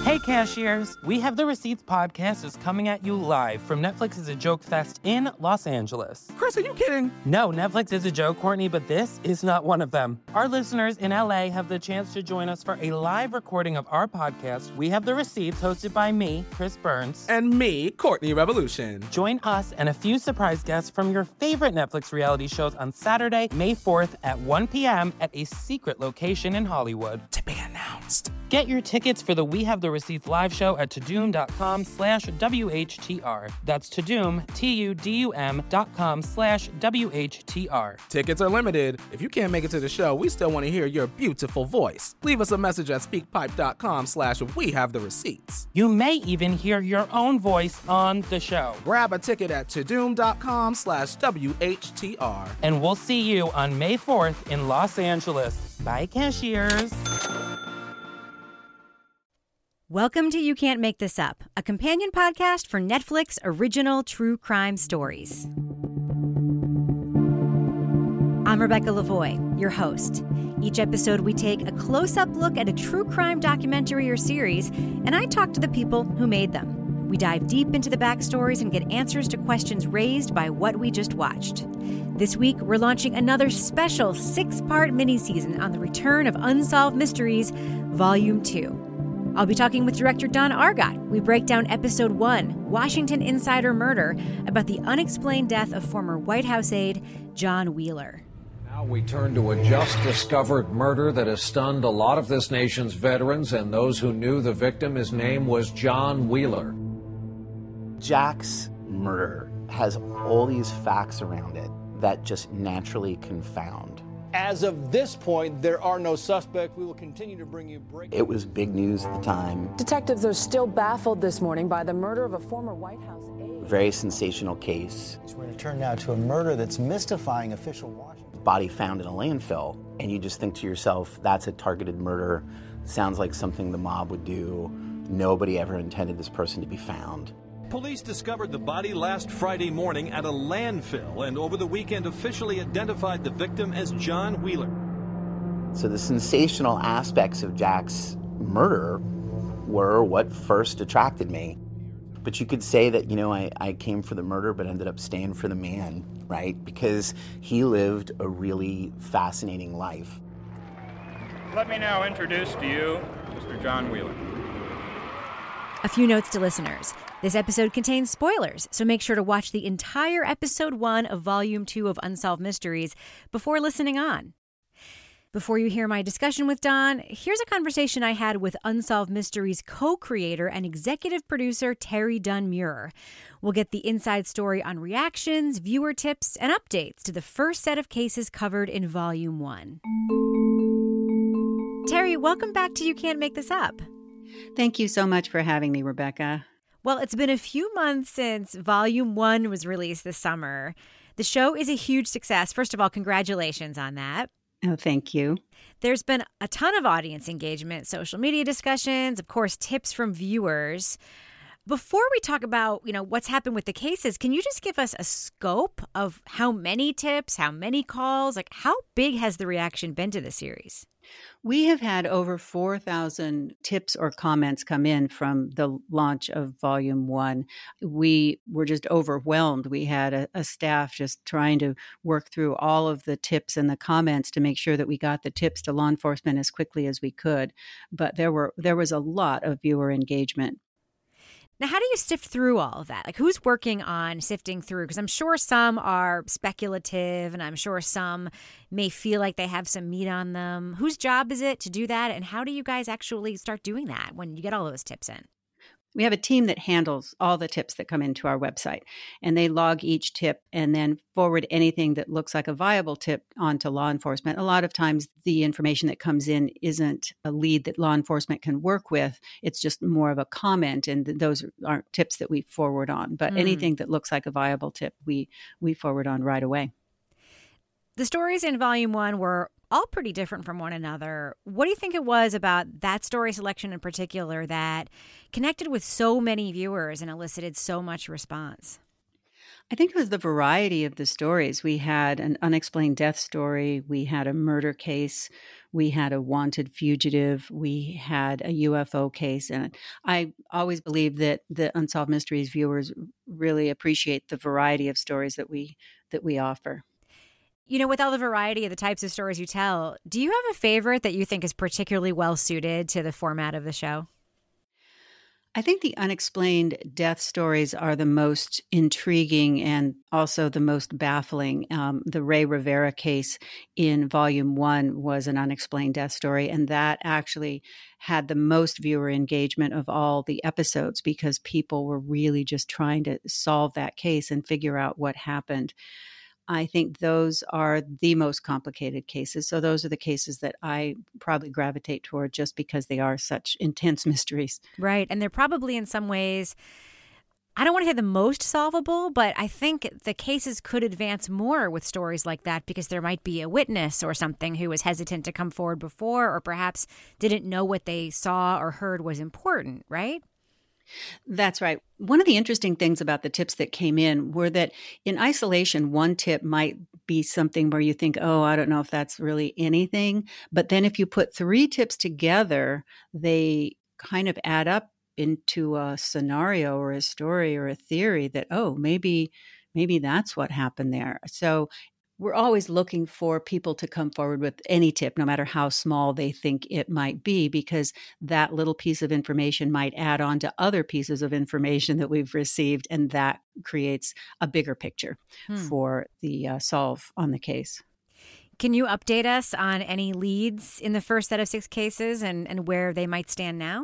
Hey cashiers, We Have the Receipts podcast is coming at you live from Netflix's A Joke Fest in Los Angeles. Chris, are you kidding? No, Netflix is a joke, Courtney, but this is not one of them. Our listeners in LA have the chance to join us for a live recording of our podcast, We Have the Receipts, hosted by me, Chris Burns. And me, Courtney Revolution. Join us and a few surprise guests from your favorite Netflix reality shows on Saturday, May 4th at 1 p.m. at a secret location in Hollywood. To be announced. Get your tickets for the We Have the Receipts live show at tudum.com/WHTR. That's Tudum, TUDUM.com/WHTR. Tickets are limited. If you can't make it to the show, we still want to hear your beautiful voice. Leave us a message at speakpipe.com/We Have the Receipts. You may even hear your own voice on the show. Grab a ticket at tudum.com/WHTR. And we'll see you on May 4th in Los Angeles. Bye, cashiers. Welcome to You Can't Make This Up, a companion podcast for Netflix original true crime stories. I'm Rebecca Lavoie, your host. Each episode, we take a close-up look at a true crime documentary or series, and I talk to the people who made them. We dive deep into the backstories and get answers to questions raised by what we just watched. This week, we're launching another special 6-part mini-season on the return of Unsolved Mysteries, Volume 2. I'll be talking with director Don Argot. We break down Episode 1, Washington Insider Murder, about the unexplained death of former White House aide John Wheeler. Now we turn to a just-discovered murder that has stunned a lot of this nation's veterans and those who knew the victim. His name was John Wheeler. Jack's murder has all these facts around it that just naturally confound. As of this point, there are no suspects. We will continue to bring you breaking. It was big news at the time. Detectives are still baffled this morning by the murder of a former White House aide. Very sensational case. We're going to turn now to a murder that's mystifying official Washington. Body found in a landfill, and you just think to yourself, that's a targeted murder. Sounds like something the mob would do. Nobody ever intended this person to be found. Police discovered the body last Friday morning at a landfill and over the weekend officially identified the victim as John Wheeler. So the sensational aspects of Jack's murder were what first attracted me. But you could say that, I came for the murder but ended up staying for the man, right? Because he lived a really fascinating life. Let me now introduce to you Mr. John Wheeler. A few notes to listeners. This episode contains spoilers, so make sure to watch the entire Episode 1 of Volume 2 of Unsolved Mysteries before listening on. Before you hear my discussion with Don, here's a conversation I had with Unsolved Mysteries co-creator and executive producer Terry Dunn Muir. We'll get the inside story on reactions, viewer tips, and updates to the first set of cases covered in Volume 1. Terry, welcome back to You Can't Make This Up. Thank you so much for having me, Rebecca. Well, it's been a few months since Volume 1 was released this summer. The show is a huge success. First of all, congratulations on that. Oh, thank you. There's been a ton of audience engagement, social media discussions, of course, tips from viewers. Before we talk about, what's happened with the cases, can you just give us a scope of how many tips, how many calls, how big has the reaction been to the series? We have had over 4,000 tips or comments come in from the launch of Volume 1. We were just overwhelmed. We had a staff just trying to work through all of the tips and the comments to make sure that we got the tips to law enforcement as quickly as we could. But there was a lot of viewer engagement. Now, how do you sift through all of that? Who's working on sifting through? Because I'm sure some are speculative, and I'm sure some may feel like they have some meat on them. Whose job is it to do that? And how do you guys actually start doing that when you get all those tips in? We have a team that handles all the tips that come into our website, and they log each tip and then forward anything that looks like a viable tip onto law enforcement. A lot of times the information that comes in isn't a lead that law enforcement can work with. It's just more of a comment, and those aren't tips that we forward on. But anything that looks like a viable tip, we forward on right away. The stories in Volume 1 were all pretty different from one another. What do you think it was about that story selection in particular that connected with so many viewers and elicited so much response? I think it was the variety of the stories. We had an unexplained death story. We had a murder case. We had a wanted fugitive. We had a UFO case. And I always believe that the Unsolved Mysteries viewers really appreciate the variety of stories that we offer. You know, with all the variety of the types of stories you tell, do you have a favorite that you think is particularly well suited to the format of the show? I think the unexplained death stories are the most intriguing and also the most baffling. The Ray Rivera case in Volume 1 was an unexplained death story, and that actually had the most viewer engagement of all the episodes because people were really just trying to solve that case and figure out what happened. I think those are the most complicated cases. So those are the cases that I probably gravitate toward just because they are such intense mysteries. Right. And they're probably in some ways, I don't want to say the most solvable, but I think the cases could advance more with stories like that because there might be a witness or something who was hesitant to come forward before or perhaps didn't know what they saw or heard was important, right? That's right. One of the interesting things about the tips that came in were that in isolation, one tip might be something where you think, oh, I don't know if that's really anything. But then if you put 3 tips together, they kind of add up into a scenario or a story or a theory that, oh, maybe that's what happened there. So we're always looking for people to come forward with any tip, no matter how small they think it might be, because that little piece of information might add on to other pieces of information that we've received, and that creates a bigger picture for the solve on the case. Can you update us on any leads in the first set of 6 cases and where they might stand now?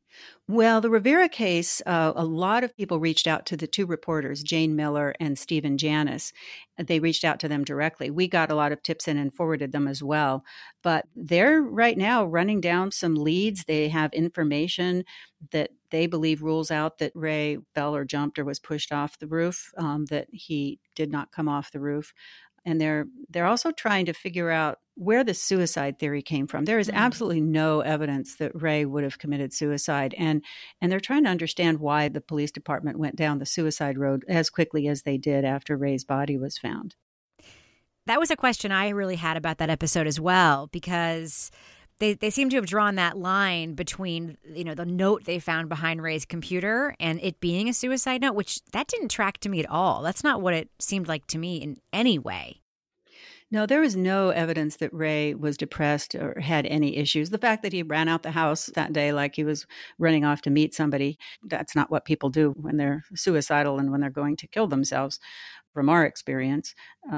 Well, the Rivera case, a lot of people reached out to the 2 reporters, Jane Miller and Stephen Janis. They reached out to them directly. We got a lot of tips in and forwarded them as well. But they're right now running down some leads. They have information that they believe rules out that Ray fell or jumped or was pushed off the roof, that he did not come off the roof. And they're also trying to figure out where the suicide theory came from. There is absolutely no evidence that Ray would have committed suicide. And they're trying to understand why the police department went down the suicide road as quickly as they did after Ray's body was found. That was a question I really had about that episode as well, because they seem to have drawn that line between, you know, the note they found behind Ray's computer and it being a suicide note, which that didn't track to me at all. That's not what it seemed like to me in any way. No, there was no evidence that Ray was depressed or had any issues. The fact that he ran out the house that day like he was running off to meet somebody, that's not what people do when they're suicidal and when they're going to kill themselves, from our experience.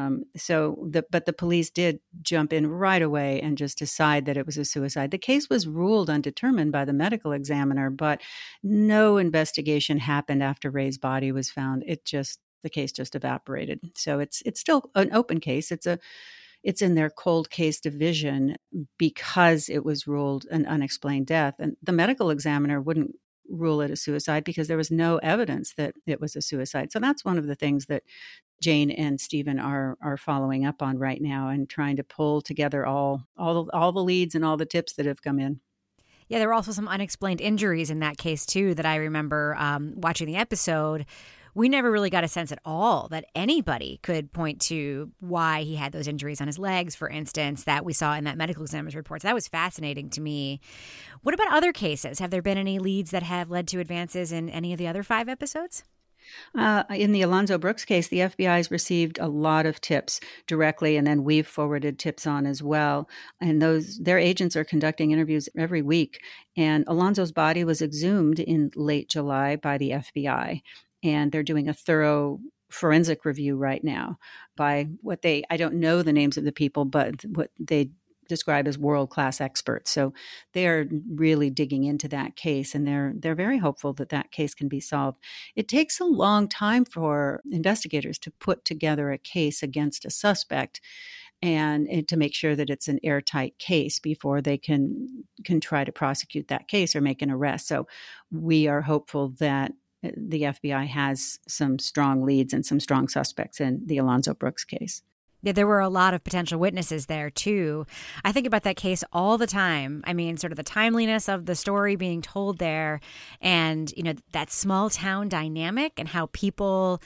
But the police did jump in right away and just decide that it was a suicide. The case was ruled undetermined by the medical examiner, but no investigation happened after Ray's body was found. The case just evaporated. So it's still an open case. It's in their cold case division because it was ruled an unexplained death. And the medical examiner wouldn't rule it a suicide because there was no evidence that it was a suicide. So that's one of the things that Jane and Stephen are following up on right now and trying to pull together all the leads and all the tips that have come in. Yeah, there were also some unexplained injuries in that case, too, that I remember watching the episode. We never really got a sense at all that anybody could point to why he had those injuries on his legs, for instance, that we saw in that medical examiner's reports. That was fascinating to me. What about other cases? Have there been any leads that have led to advances in any of the other 5 episodes? In the Alonzo Brooks case, the FBI has received a lot of tips directly, and then we've forwarded tips on as well. And their agents are conducting interviews every week. And Alonzo's body was exhumed in late July by the FBI. And they're doing a thorough forensic review right now by I don't know the names of the people, but what they describe as world-class experts. So they are really digging into that case, and they're very hopeful that that case can be solved. It takes a long time for investigators to put together a case against a suspect and to make sure that it's an airtight case before they can try to prosecute that case or make an arrest. So we are hopeful that the FBI has some strong leads and some strong suspects in the Alonzo Brooks case. Yeah, there were a lot of potential witnesses there, too. I think about that case all the time. I mean, sort of the timeliness of the story being told there and, you know, that small town dynamic and how people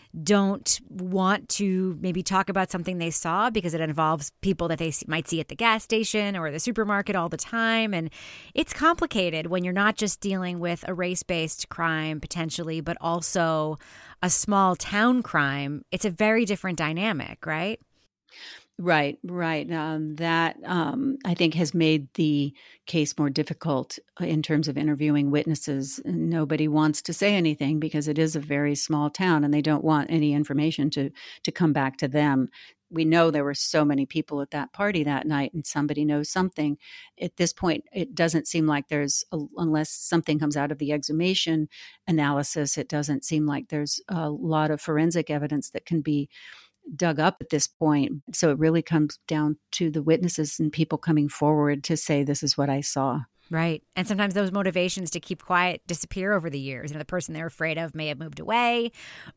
don't want to maybe talk about something they saw because it involves people that they might see at the gas station or the supermarket all the time. And it's complicated when you're not just dealing with a race-based crime potentially, but also a small town crime. It's a very different dynamic, right? Right. That I think has made the case more difficult in terms of interviewing witnesses. Nobody wants to say anything because it is a very small town and they don't want any information to come back to them. We know there were so many people at that party that night and somebody knows something. At this point, it doesn't seem like unless something comes out of the exhumation analysis, it doesn't seem like there's a lot of forensic evidence that can be dug up at this point. So it really comes down to the witnesses and people coming forward to say, this is what I saw. Right. And sometimes those motivations to keep quiet disappear over the years. The person they're afraid of may have moved away,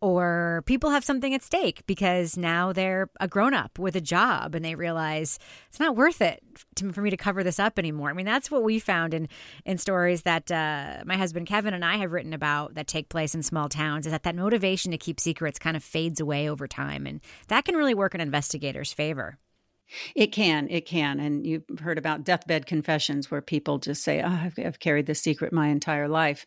or people have something at stake because now they're a grown-up with a job and they realize it's not worth it for me to cover this up anymore. I mean, that's what we found in stories that my husband Kevin and I have written about that take place in small towns, is that motivation to keep secrets kind of fades away over time. And that can really work in investigators' favor. It can. And you've heard about deathbed confessions where people just say, I've carried this secret my entire life,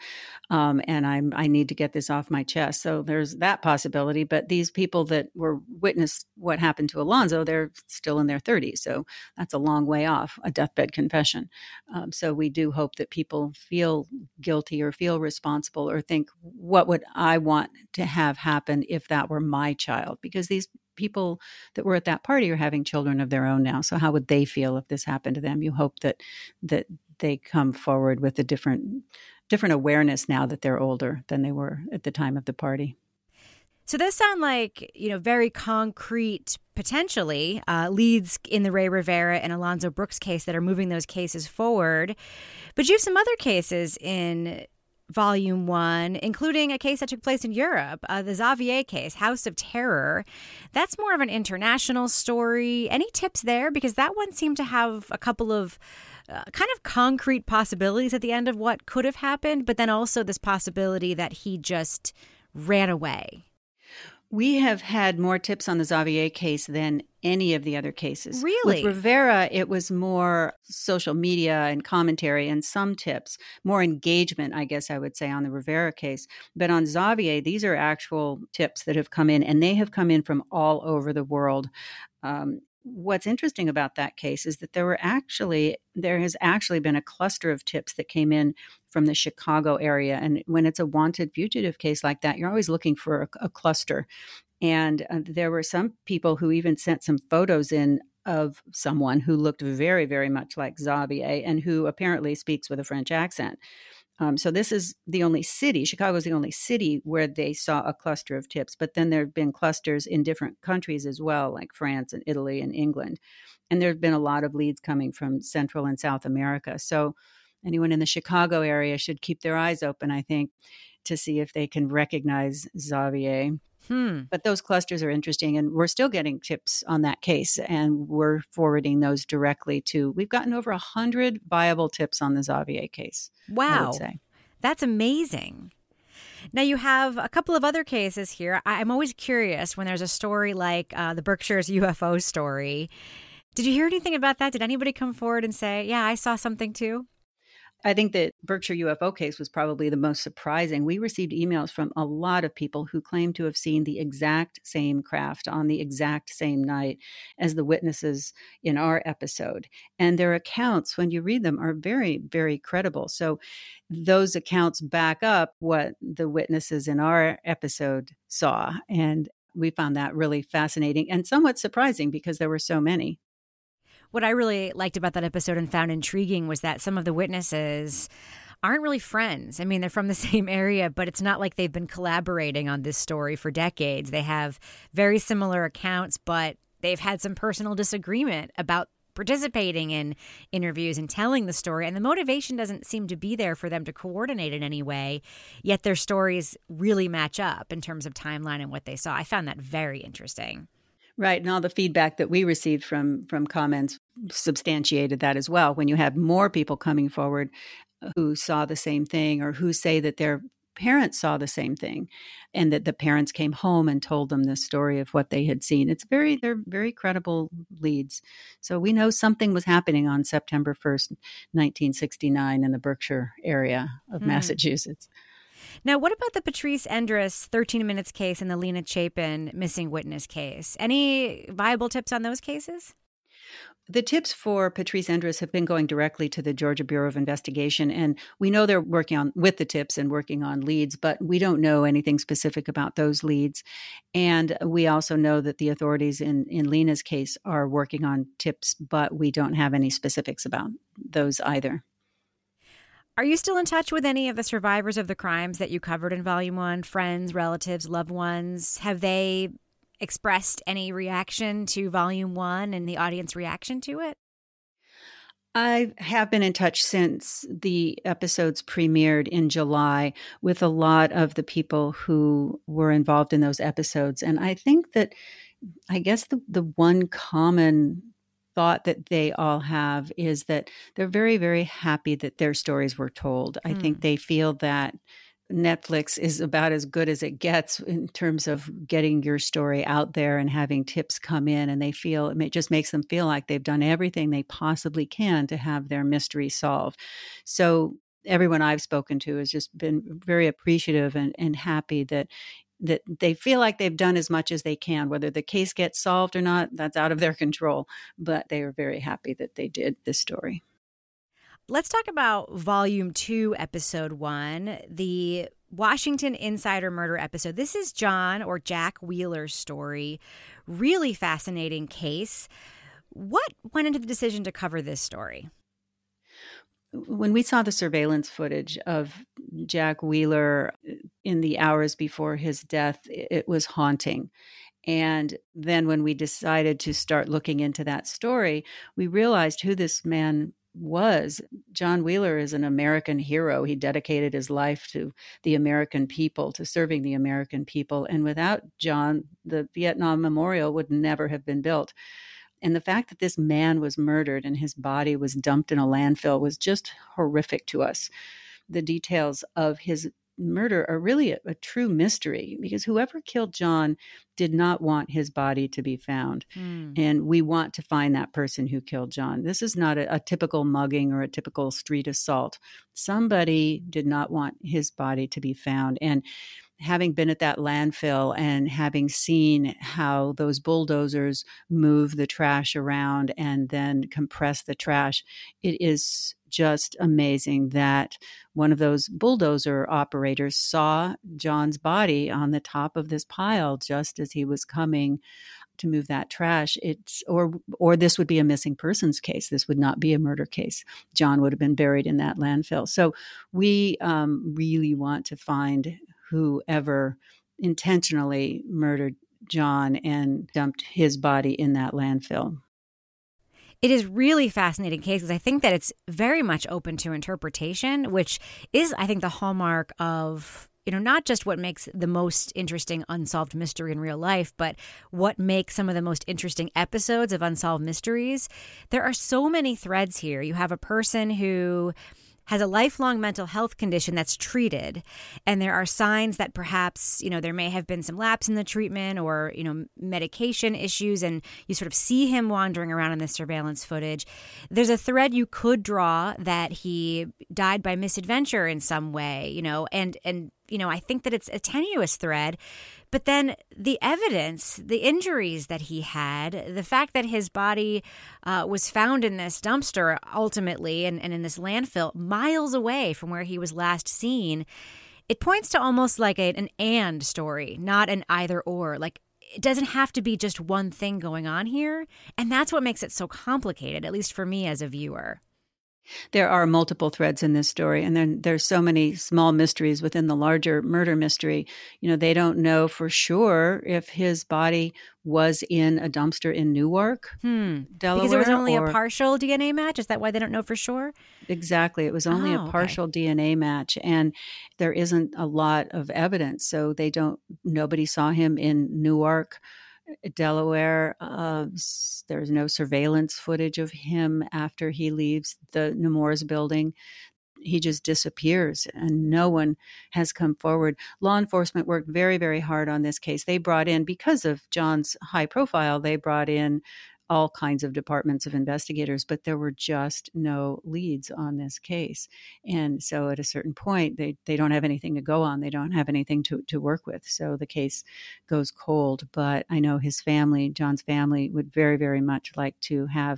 and I need to get this off my chest. So there's that possibility. But these people that were witnessed what happened to Alonzo, they're still in their 30s. So that's a long way off a deathbed confession. So we do hope that people feel guilty or feel responsible or think, what would I want to have happen if that were my child? Because these people that were at that party are having children of their own now. So how would they feel if this happened to them? You hope that they come forward with a different awareness now that they're older than they were at the time of the party. So those sound like, very concrete, potentially, leads in the Ray Rivera and Alonzo Brooks case that are moving those cases forward. But you have some other cases in Volume 1, including a case that took place in Europe, the Xavier case, House of Terror. That's more of an international story. Any tips there? Because that one seemed to have a couple of kind of concrete possibilities at the end of what could have happened, but then also this possibility that he just ran away. We have had more tips on the Xavier case than any of the other cases. Really? With Rivera, it was more social media and commentary and some tips, more engagement, I guess I would say, on the Rivera case. But on Xavier, these are actual tips that have come in, and they have come in from all over the world. What's interesting about that case is that there has actually been a cluster of tips that came in from the Chicago area. And when it's a wanted fugitive case like that, you're always looking for a cluster. And there were some people who even sent some photos in of someone who looked very, very much like Xavier and who apparently speaks with a French accent. So this is the only city, Chicago is the only city where they saw a cluster of tips, but then there have been clusters in different countries as well, like France and Italy and England. And there have been a lot of leads coming from Central and South America. So anyone in the Chicago area should keep their eyes open, I think, to see if they can recognize Xavier. But those clusters are interesting, and we're still getting tips on that case, and we're forwarding those directly to, we've gotten over 100 viable tips on the Xavier case. Wow. I would say. That's amazing. Now, you have a couple of other cases here. I'm always curious when there's a story like the Berkshire's UFO story. Did you hear anything about that? Did anybody come forward and say, yeah, I saw something too? I think that Berkshire UFO case was probably the most surprising. We received emails from a lot of people who claimed to have seen the exact same craft on the exact same night as the witnesses in our episode. And their accounts, when you read them, are very, very credible. So those accounts back up what the witnesses in our episode saw. And we found that really fascinating and somewhat surprising because there were so many. What I really liked about that episode and found intriguing was that some of the witnesses aren't really friends. I mean, they're from the same area, but it's not like they've been collaborating on this story for decades. They have very similar accounts, but they've had some personal disagreement about participating in interviews and telling the story. And the motivation doesn't seem to be there for them to coordinate in any way, yet their stories really match up in terms of timeline and what they saw. I found that very interesting. Right. And all the feedback that we received from comments substantiated that as well. When you have more people coming forward who saw the same thing or who say that their parents saw the same thing, and that the parents came home and told them this story of what they had seen. They're very credible leads. So we know something was happening on September 1st, 1969 in the Berkshire area of Massachusetts. Now, what about the Patrice Endres 13 Minutes case and the Lena Chapin missing witness case? Any viable tips on those cases? The tips for Patrice Endres have been going directly to the Georgia Bureau of Investigation, and we know they're working on with the tips and working on leads, but we don't know anything specific about those leads. And we also know that the authorities in Lena's case are working on tips, but we don't have any specifics about those either. Are you still in touch with any of the survivors of the crimes that you covered in Volume 1? Friends, relatives, loved ones? Have they expressed any reaction to Volume 1 and the audience reaction to it? I have been in touch since the episodes premiered in July with a lot of the people who were involved in those episodes. And I think that, I guess the one common thought that they all have is that they're very, very happy that their stories were told. I think they feel that Netflix is about as good as it gets in terms of getting your story out there and having tips come in. And they feel it just makes them feel like they've done everything they possibly can to have their mystery solved. So everyone I've spoken to has just been very appreciative and happy that they feel like they've done as much as they can. Whether the case gets solved or not, that's out of their control. But they are very happy that they did this story. Let's talk about Volume 2, Episode 1, the Washington Insider Murder episode. This is John or Jack Wheeler's story. Really fascinating case. What went into the decision to cover this story? When we saw the surveillance footage of Jack Wheeler in the hours before his death, it was haunting. And then when we decided to start looking into that story, we realized who this man was. John Wheeler is an American hero. He dedicated his life to the American people, to serving the American people. And without John, the Vietnam Memorial would never have been built. And the fact that this man was murdered and his body was dumped in a landfill was just horrific to us. The details of his murder are really a true mystery, because whoever killed John did not want his body to be found. And we want to find that person who killed John. This is not a typical mugging or a typical street assault. Somebody did not want his body to be found. And having been at that landfill and having seen how those bulldozers move the trash around and then compress the trash, it is just amazing that one of those bulldozer operators saw John's body on the top of this pile just as he was coming to move that trash. Or this would be a missing persons case. This would not be a murder case. John would have been buried in that landfill. So we really want to find whoever intentionally murdered John and dumped his body in that landfill. It is really fascinating case because I think that it's very much open to interpretation, which is, I think, the hallmark of, not just what makes the most interesting unsolved mystery in real life, but what makes some of the most interesting episodes of Unsolved Mysteries. There are so many threads here. You have a person who has a lifelong mental health condition that's treated, and there are signs that perhaps, there may have been some lapse in the treatment or, medication issues, and you sort of see him wandering around in the surveillance footage. There's a thread you could draw that he died by misadventure in some way, and I think that it's a tenuous thread. But then the evidence, the injuries that he had, the fact that his body was found in this dumpster ultimately and in this landfill miles away from where he was last seen, it points to almost like an and story, not an either or. Like, it doesn't have to be just one thing going on here. And that's what makes it so complicated, at least for me as a viewer. There are multiple threads in this story, and then there's so many small mysteries within the larger murder mystery. They don't know for sure if his body was in a dumpster in Newark, Delaware. Because it was only a partial DNA match? Is that why they don't know for sure? Exactly. It was only a partial DNA match, and there isn't a lot of evidence. So nobody saw him in Newark, Delaware. There's no surveillance footage of him after he leaves the Nemours building. he just disappears and no one has come forward. Law enforcement worked very, very hard on this case. They brought in, because of John's high profile, they brought in all kinds of departments of investigators, but there were just no leads on this case. And so at a certain point, they don't have anything to go on. They don't have anything to work with. So the case goes cold. But I know his family, John's family, would very, very much like to have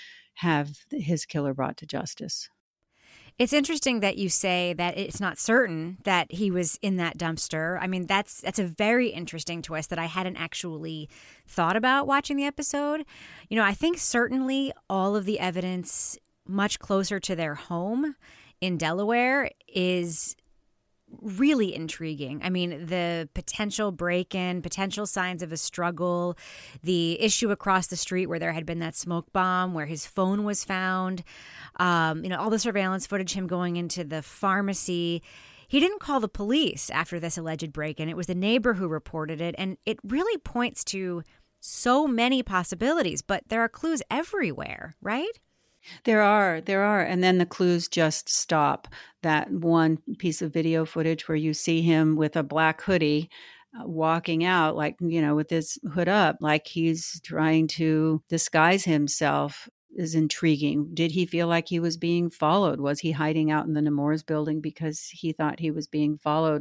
his killer brought to justice. It's interesting that you say that it's not certain that he was in that dumpster. I mean, that's a very interesting twist that I hadn't actually thought about watching the episode. You know, I think certainly all of the evidence much closer to their home in Delaware is really intriguing. I mean, the potential break-in, potential signs of a struggle, the issue across the street where there had been that smoke bomb, where his phone was found, all the surveillance footage, him going into the pharmacy. He didn't call the police after this alleged break-in. It was the neighbor who reported it, and it really points to so many possibilities, but there are clues everywhere, right? There are. And then the clues just stop. That one piece of video footage where you see him with a black hoodie walking out, like, with his hood up, like he's trying to disguise himself, is intriguing. Did he feel like he was being followed? Was he hiding out in the Nemours building because he thought he was being followed,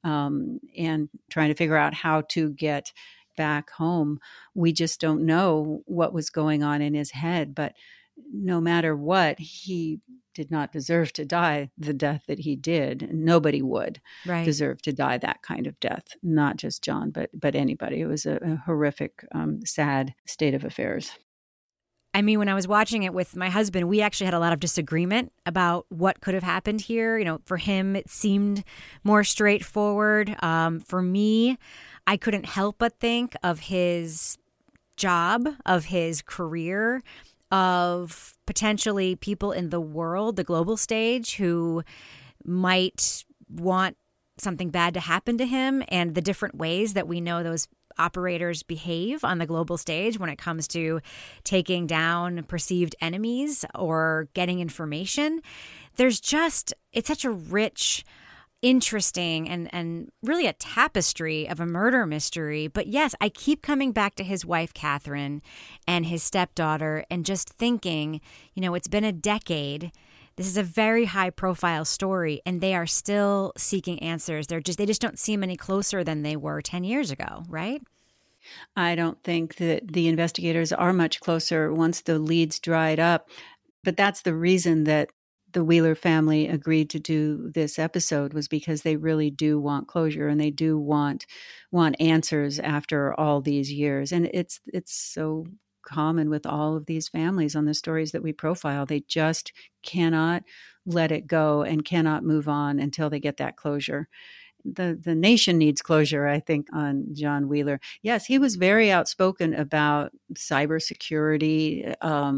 and trying to figure out how to get back home? We just don't know what was going on in his head, but no matter what, he did not deserve to die the death that he did. Nobody would deserve to die that kind of death, not just John, but anybody. It was a horrific, sad state of affairs. I mean, when I was watching it with my husband, we actually had a lot of disagreement about what could have happened here. You know, for him, it seemed more straightforward. For me, I couldn't help but think of his job, of his career, of potentially people in the world, the global stage, who might want something bad to happen to him, and the different ways that we know those operators behave on the global stage when it comes to taking down perceived enemies or getting information. It's such a rich, interesting and really a tapestry of a murder mystery. But yes, I keep coming back to his wife, Catherine, and his stepdaughter, and just thinking, it's been a decade. This is a very high profile story, and they are still seeking answers. They just don't seem any closer than they were 10 years ago, right? I don't think that the investigators are much closer once the leads dried up. But that's the reason that the Wheeler family agreed to do this episode, was because they really do want closure, and they do want answers after all these years. And it's so common with all of these families on the stories that we profile. They just cannot let it go and cannot move on until they get that closure. The nation needs closure, I think, on John Wheeler. Yes, he was very outspoken about cybersecurity,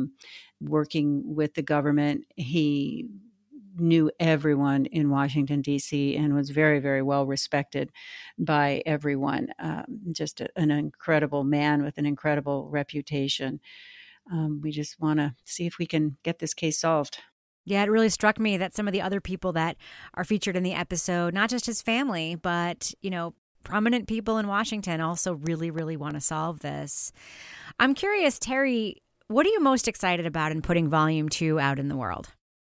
working with the government. He knew everyone in Washington, D.C., and was very, very well respected by everyone. Just an incredible man with an incredible reputation. We just want to see if we can get this case solved. Yeah, it really struck me that some of the other people that are featured in the episode, not just his family, but, prominent people in Washington also really, really want to solve this. I'm curious, Terry, what are you most excited about in putting Volume 2 out in the world?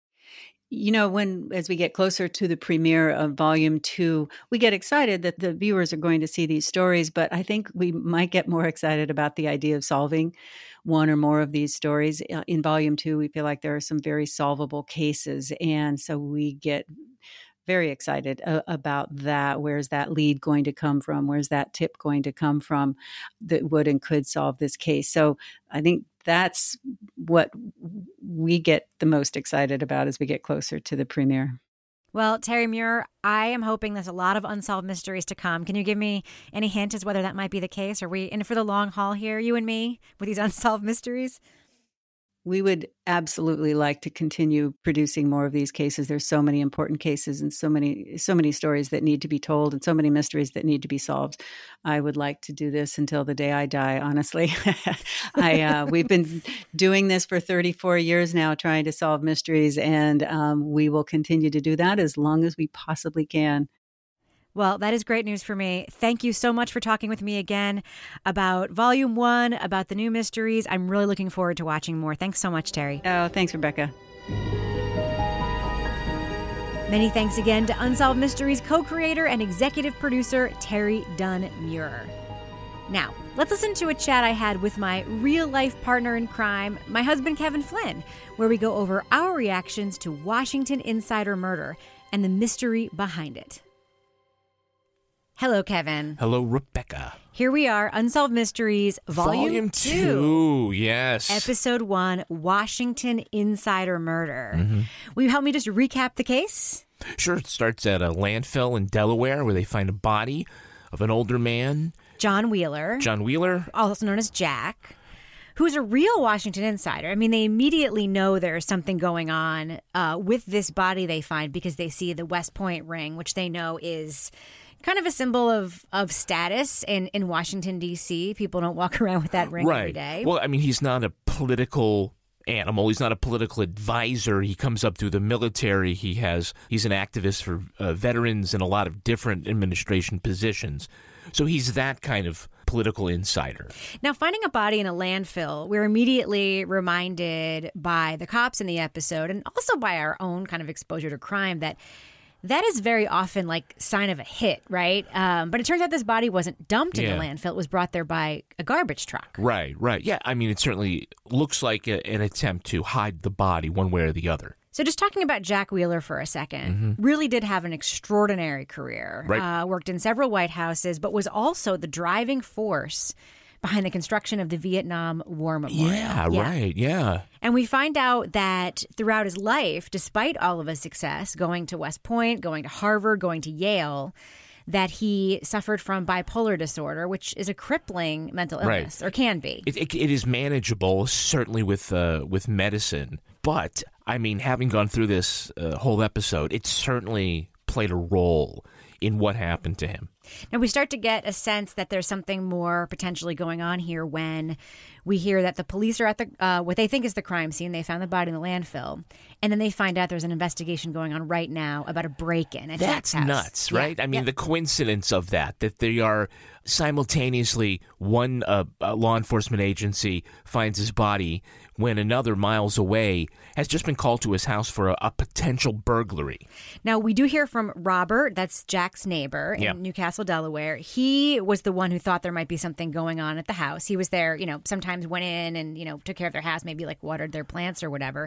As we get closer to the premiere of Volume 2, we get excited that the viewers are going to see these stories, but I think we might get more excited about the idea of solving one or more of these stories. In Volume 2, we feel like there are some very solvable cases, and so we get very excited about that. Where's that lead going to come from? Where's that tip going to come from that would and could solve this case? So I think that's what we get the most excited about as we get closer to the premiere. Well, Terry Muir, I am hoping there's a lot of unsolved mysteries to come. Can you give me any hint as whether that might be the case? Are we in for the long haul here, you and me, with these unsolved mysteries? We would absolutely like to continue producing more of these cases. There's so many important cases and so many stories that need to be told and so many mysteries that need to be solved. I would like to do this until the day I die, honestly. We've been doing this for 34 years now, trying to solve mysteries, and we will continue to do that as long as we possibly can. Well, that is great news for me. Thank you so much for talking with me again about Volume 1, about the new mysteries. I'm really looking forward to watching more. Thanks so much, Terry. Oh, thanks, Rebecca. Many thanks again to Unsolved Mysteries co-creator and executive producer, Terry Dunn Muir. Now, let's listen to a chat I had with my real-life partner in crime, my husband, Kevin Flynn, where we go over our reactions to Washington insider murder and the mystery behind it. Hello, Kevin. Hello, Rebecca. Here we are, Unsolved Mysteries, Volume 2. Yes. Episode 1, Washington Insider Murder. Mm-hmm. Will you help me just recap the case? Sure. It starts at a landfill in Delaware where they find a body of an older man. John Wheeler. Also known as Jack, who's a real Washington insider. I mean, they immediately know there's something going on with this body they find because they see the West Point ring, which they know is kind of a symbol of status in Washington, D.C. People don't walk around with that ring every day. Well, I mean, he's not a political animal. He's not a political advisor. He comes up through the military. He's an activist for veterans in a lot of different administration positions. So he's that kind of political insider. Now, finding a body in a landfill, we're immediately reminded by the cops in the episode and also by our own kind of exposure to crime that is very often like sign of a hit, right? But it turns out this body wasn't dumped in the landfill. It was brought there by a garbage truck. Right. Yeah, I mean, it certainly looks like an attempt to hide the body one way or the other. So just talking about Jack Wheeler for a second, really did have an extraordinary career. Right. Worked in several White Houses, but was also the driving force behind the construction of the Vietnam War Memorial. Yeah. And we find out that throughout his life, despite all of his success, going to West Point, going to Harvard, going to Yale, that he suffered from bipolar disorder, which is a crippling mental illness, or can be. It is manageable, certainly with medicine. But, I mean, having gone through this whole episode, it certainly played a role in what happened to him. Now, we start to get a sense that there's something more potentially going on here when we hear that the police are at the what they think is the crime scene. They found the body in the landfill. And then they find out there's an investigation going on right now about a break-in at Jack's house. That's nuts, right? I mean, the coincidence of that they are simultaneously, one law enforcement agency finds his body when another miles away has just been called to his house for a potential burglary. Now, we do hear from Robert, that's Jack's neighbor in Newcastle, Delaware. He was the one who thought there might be something going on at the house. He was there, sometimes went in and, took care of their house, maybe like watered their plants or whatever.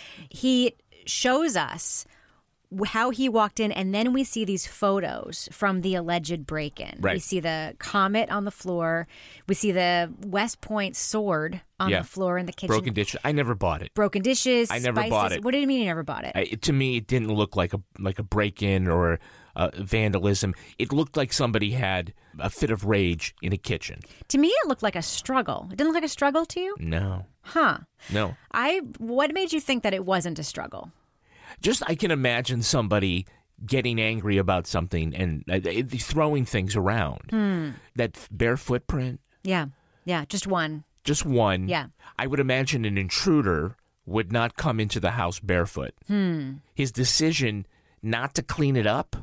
He shows us how he walked in, and then we see these photos from the alleged break-in. Right. We see the Comet on the floor. We see the West Point sword on the floor in the kitchen. Broken dishes. I never bought it. Broken dishes. I never bought it. What do you mean you never bought it? To me, it didn't look like a break-in or vandalism. It looked like somebody had a fit of rage in a kitchen. To me, it looked like a struggle. It didn't look like a struggle to you? No. Huh. No. What made you think that it wasn't a struggle? Just, I can imagine somebody getting angry about something and throwing things around. That bare footprint. Yeah. Just one. Yeah. I would imagine an intruder would not come into the house barefoot. His decision not to clean it up,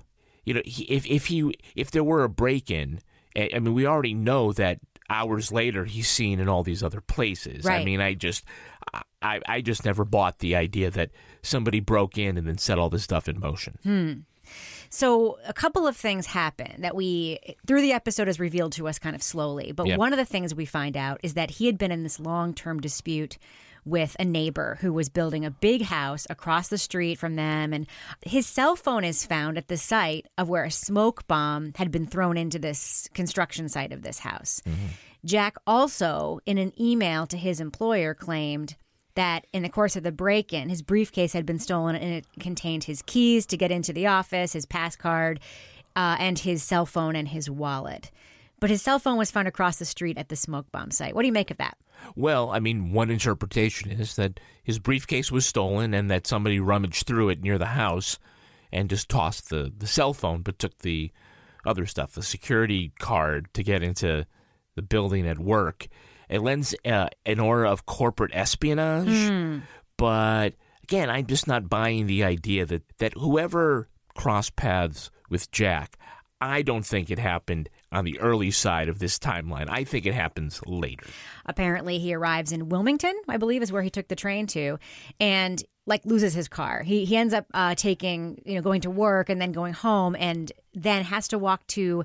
if there were a break-in, I mean, we already know that hours later he's seen in all these other places. Right. I mean, I just never bought the idea that somebody broke in and then set all this stuff in motion. So a couple of things happen that through the episode is revealed to us kind of slowly. But one of the things we find out is that he had been in this long-term dispute with a neighbor who was building a big house across the street from them. And his cell phone is found at the site of where a smoke bomb had been thrown into this construction site of this house. Jack also, in an email to his employer, claimed that in the course of the break-in, his briefcase had been stolen and it contained his keys to get into the office, his pass card, and his cell phone and his wallet. but his cell phone was found across the street at the smoke bomb site. What do you make of that? Well, I mean, one interpretation is that his briefcase was stolen and that somebody rummaged through it near the house and just tossed the cell phone, but took the other stuff, the security card to get into the building at work. It lends an aura of corporate espionage, but again, I'm just not buying the idea that whoever crossed paths with Jack, I don't think it happened on the early side of this timeline. I think it happens later. Apparently, he arrives in Wilmington, I believe is where he took the train to, and loses his car. He ends up going to work and then going home, and then has to walk to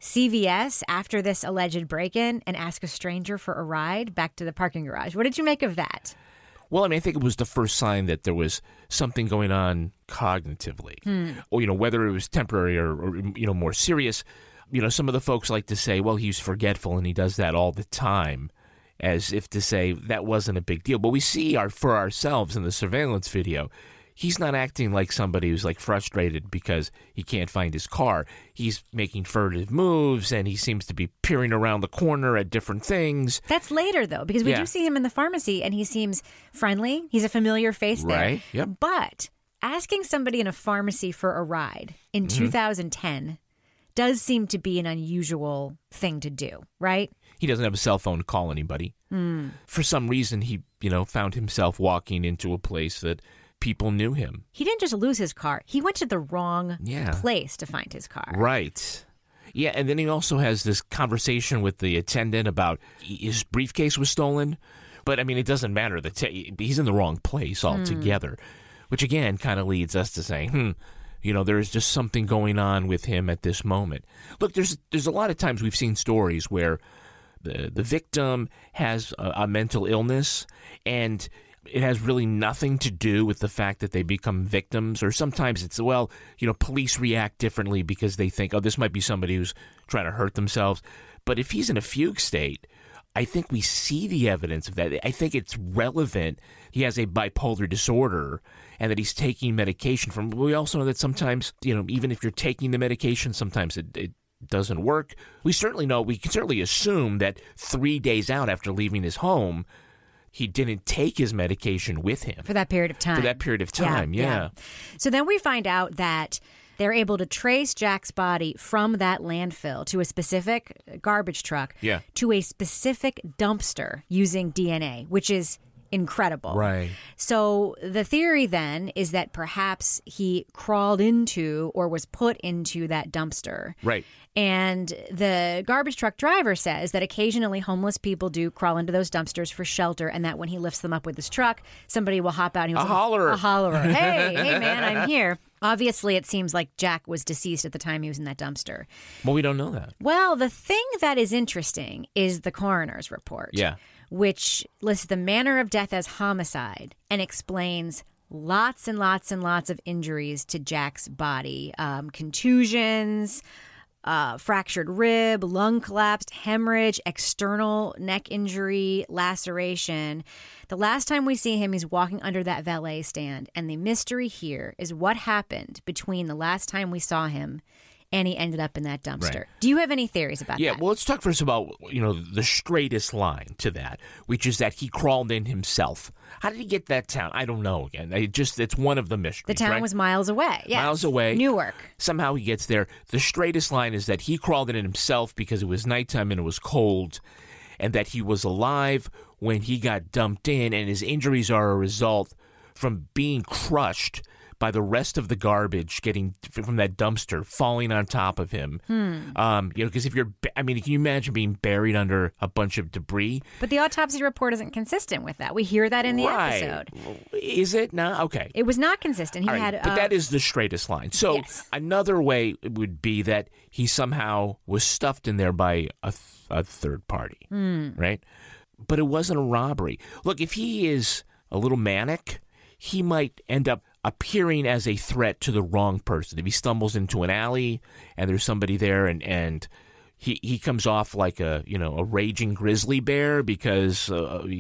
CVS after this alleged break-in and ask a stranger for a ride back to the parking garage. What did you make of that? Well, I mean, I think it was the first sign that there was something going on cognitively, or whether it was temporary or more serious. Some of the folks like to say, well, he's forgetful and he does that all the time, as if to say that wasn't a big deal. But we see for ourselves in the surveillance video, he's not acting like somebody who's frustrated because he can't find his car. He's making furtive moves, and he seems to be peering around the corner at different things. That's later, though, because we do see him in the pharmacy, and he seems friendly. He's a familiar face there. Right, yep. But asking somebody in a pharmacy for a ride in 2010 does seem to be an unusual thing to do, right? He doesn't have a cell phone to call anybody. For some reason, he, found himself walking into a place that people knew him. He didn't just lose his car. He went to the wrong place to find his car. Right. Yeah, and then he also has this conversation with the attendant about his briefcase was stolen. But, I mean, it doesn't matter. He's in the wrong place altogether, which, again, kind of leads us to saying, there's just something going on with him at this moment. Look, there's a lot of times we've seen stories where the victim has a mental illness, and it has really nothing to do with the fact that they become victims, or sometimes it's, police react differently because they think, oh, this might be somebody who's trying to hurt themselves. But if he's in a fugue state, I think we see the evidence of that. I think it's relevant. He has a bipolar disorder and that he's taking medication from. We also know that sometimes, even if you're taking the medication, sometimes it doesn't work. We can certainly assume that 3 days out after leaving his home, he didn't take his medication with him. For that period of time. Yeah. So then we find out that they're able to trace Jack's body from that landfill to a specific garbage truck to a specific dumpster using DNA, which is incredible. Right. So the theory then is that perhaps he crawled into or was put into that dumpster. Right. And the garbage truck driver says that occasionally homeless people do crawl into those dumpsters for shelter, and that when he lifts them up with his truck, somebody will hop out and he'll say, hollerer. A hollerer. Hey, man, I'm here. Obviously, it seems like Jack was deceased at the time he was in that dumpster. Well, we don't know that. Well, the thing that is interesting is the coroner's report. Yeah. Which lists the manner of death as homicide and explains lots and lots and lots of injuries to Jack's body. Contusions, fractured rib, lung collapse, hemorrhage, external neck injury, laceration. The last time we see him, he's walking under that valet stand. And the mystery here is what happened between the last time we saw him and he ended up in that dumpster. Right. Do you have any theories about that? Yeah, well, let's talk first about, the straightest line to that, which is that he crawled in himself. How did he get that town? I don't know. Again, it's one of the mysteries. The town was miles away. Yes. Miles away. Newark. Somehow he gets there. The straightest line is that he crawled in himself because it was nighttime and it was cold, and that he was alive when he got dumped in, and his injuries are a result from being crushed by the rest of the garbage getting from that dumpster falling on top of him. Because can you imagine being buried under a bunch of debris? But the autopsy report isn't consistent with that. We hear that in the episode. Is it? No? Okay. It was not consistent. He had, but that is the straightest line. So another way would be that he somehow was stuffed in there by a third party, right? But it wasn't a robbery. Look, if he is a little manic, he might end up appearing as a threat to the wrong person. If he stumbles into an alley and there's somebody there and he comes off like a raging grizzly bear because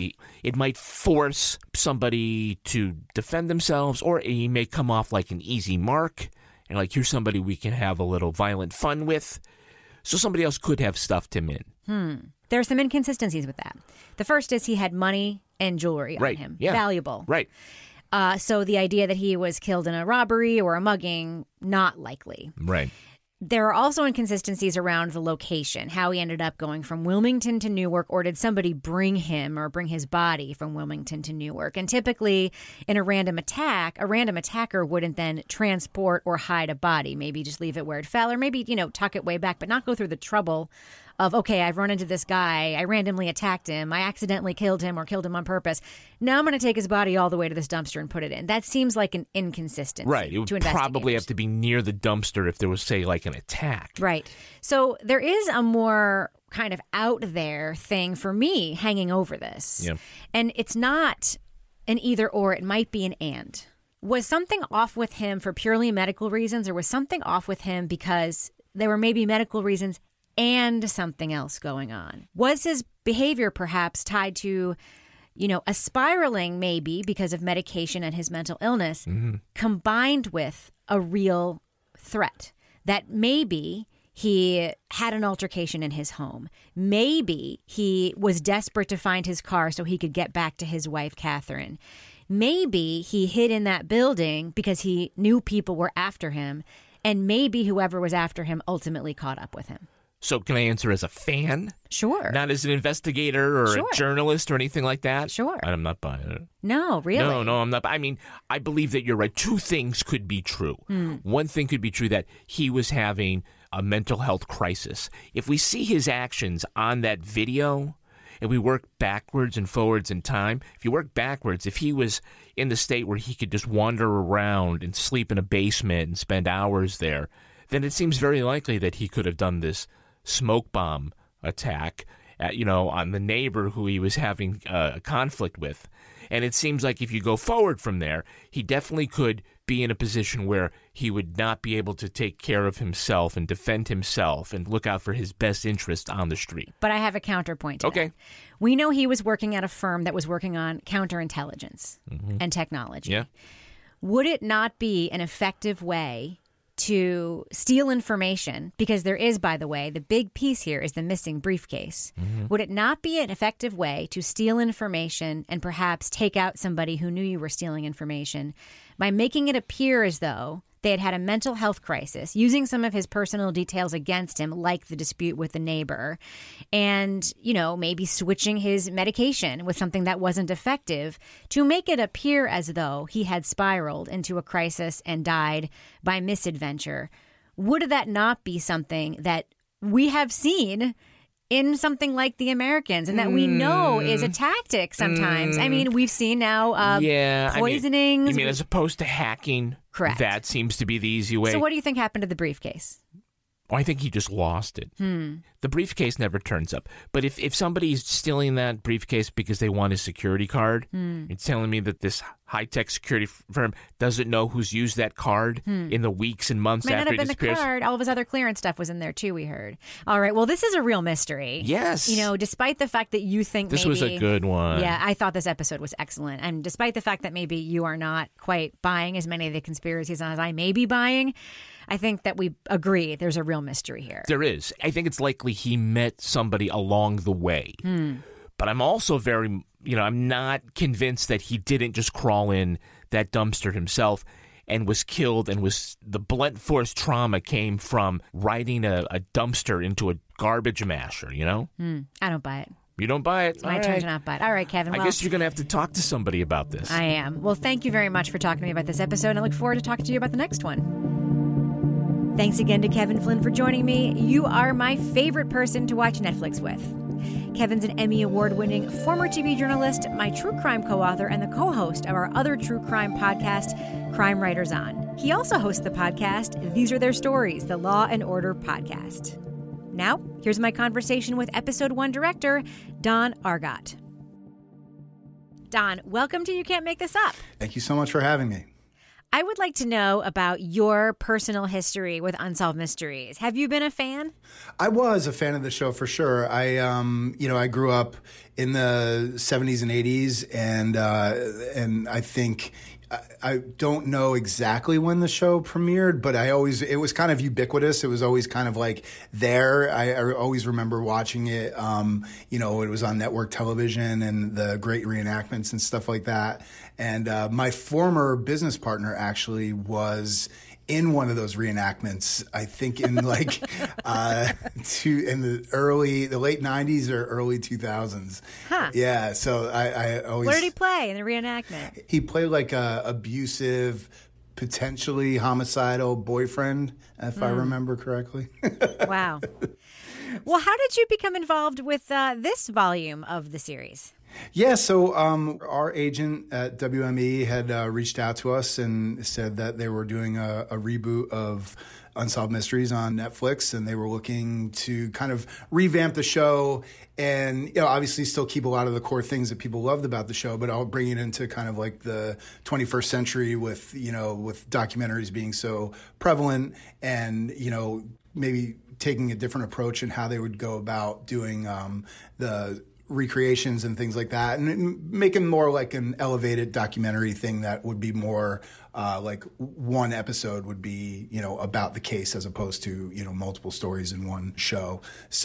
it might force somebody to defend themselves, or he may come off like an easy mark and like, here's somebody we can have a little violent fun with. So somebody else could have stuffed him in. There are some inconsistencies with that. The first is he had money and jewelry on him. Yeah. Valuable. Right. So the idea that he was killed in a robbery or a mugging, not likely. Right. There are also inconsistencies around the location, how he ended up going from Wilmington to Newark, or did somebody bring him or bring his body from Wilmington to Newark? And typically in a random attacker wouldn't then transport or hide a body, maybe just leave it where it fell, or maybe, tuck it way back, but not go through the trouble of, okay, I've run into this guy, I randomly attacked him, I accidentally killed him or killed him on purpose. Now I'm going to take his body all the way to this dumpster and put it in. That seems like an inconsistency. Right. It would probably have to be near the dumpster if there was, say, like an attack. Right. So there is a more kind of out there thing for me hanging over this. Yeah. And it's not an either or, it might be an and. Was something off with him for purely medical reasons, or was something off with him because there were maybe medical reasons and something else going on? Was his behavior perhaps tied to, a spiraling maybe because of medication and his mental illness, combined with a real threat? That maybe he had an altercation in his home. Maybe he was desperate to find his car so he could get back to his wife, Catherine. Maybe he hid in that building because he knew people were after him. And maybe whoever was after him ultimately caught up with him. So can I answer as a fan? Sure. Not as an investigator or a journalist or anything like that? Sure. I'm not buying it. No, really? No, I'm not. I mean, I believe that you're right. Two things could be true. One thing could be true, that he was having a mental health crisis. If we see his actions on that video and we work backwards and forwards in time, if you work backwards, if he was in the state where he could just wander around and sleep in a basement and spend hours there, then it seems very likely that he could have done this smoke bomb attack on the neighbor who he was having a conflict with. And it seems like if you go forward from there, he definitely could be in a position where he would not be able to take care of himself and defend himself and look out for his best interest on the street. But I have a counterpoint to that. We know he was working at a firm that was working on counterintelligence and technology. Yeah. Would it not be an effective way to steal information? Because there is, by the way, the big piece here is the missing briefcase. Would it not be an effective way to steal information and perhaps take out somebody who knew you were stealing information by making it appear as though they had had a mental health crisis, using some of his personal details against him, like the dispute with the neighbor, and, maybe switching his medication with something that wasn't effective to make it appear as though he had spiraled into a crisis and died by misadventure? Would that not be something that we have seen in something like The Americans, and that we know is a tactic sometimes? I mean, we've seen now poisonings. You mean as opposed to hacking? Correct. That seems to be the easy way. So what do you think happened to the briefcase? I think he just lost it. The briefcase never turns up. But if somebody's stealing that briefcase because they want his security card, it's telling me that this high-tech security firm doesn't know who's used that card in the weeks and months after he disappears. Might not have been the card. All of his other clearance stuff was in there, too, we heard. All right, well, this is a real mystery. Yes. Despite the fact that you think this was a good one. Yeah, I thought this episode was excellent. And despite the fact that maybe you are not quite buying as many of the conspiracies as I may be buying, I think that we agree there's a real mystery here. There is. I think it's likely he met somebody along the way. But I'm also very, I'm not convinced that he didn't just crawl in that dumpster himself and was killed, and the blunt force trauma came from riding a dumpster into a garbage masher, I don't buy it. You don't buy it? It's my turn to not buy it. All right, Kevin. I guess you're going to have to talk to somebody about this. I am. Well, thank you very much for talking to me about this episode, and I look forward to talking to you about the next one. Thanks again to Kevin Flynn for joining me. You are my favorite person to watch Netflix with. Kevin's an Emmy Award-winning former TV journalist, my true crime co-author, and the co-host of our other true crime podcast, Crime Writers On. He also hosts the podcast, These Are Their Stories, the Law and Order podcast. Now, here's my conversation with Episode 1 director, Don Argot. Don, welcome to You Can't Make This Up. Thank you so much for having me. I would like to know about your personal history with Unsolved Mysteries. Have you been a fan? I was a fan of the show for sure. I grew up in the 70s and 80s, and I think I don't know exactly when the show premiered, but it was kind of ubiquitous. It was always kind of like there. I always remember watching it. It was on network television and the great reenactments and stuff like that. And my former business partner actually was in one of those reenactments, I think in like in the late 90s or early 2000s. Huh. Yeah, so I always... What did he play in the reenactment? He played like a abusive, potentially homicidal boyfriend, if I remember correctly. Wow. Well, how did you become involved with this volume of the series? Yeah, so our agent at WME had reached out to us and said that they were doing a reboot of Unsolved Mysteries on Netflix, and they were looking to kind of revamp the show and, obviously still keep a lot of the core things that people loved about the show, but I'll bring it into kind of like the 21st century with documentaries being so prevalent and, maybe taking a different approach in how they would go about doing the recreations and things like that, and making more like an elevated documentary thing that would be more like one episode would be, about the case as opposed to, multiple stories in one show.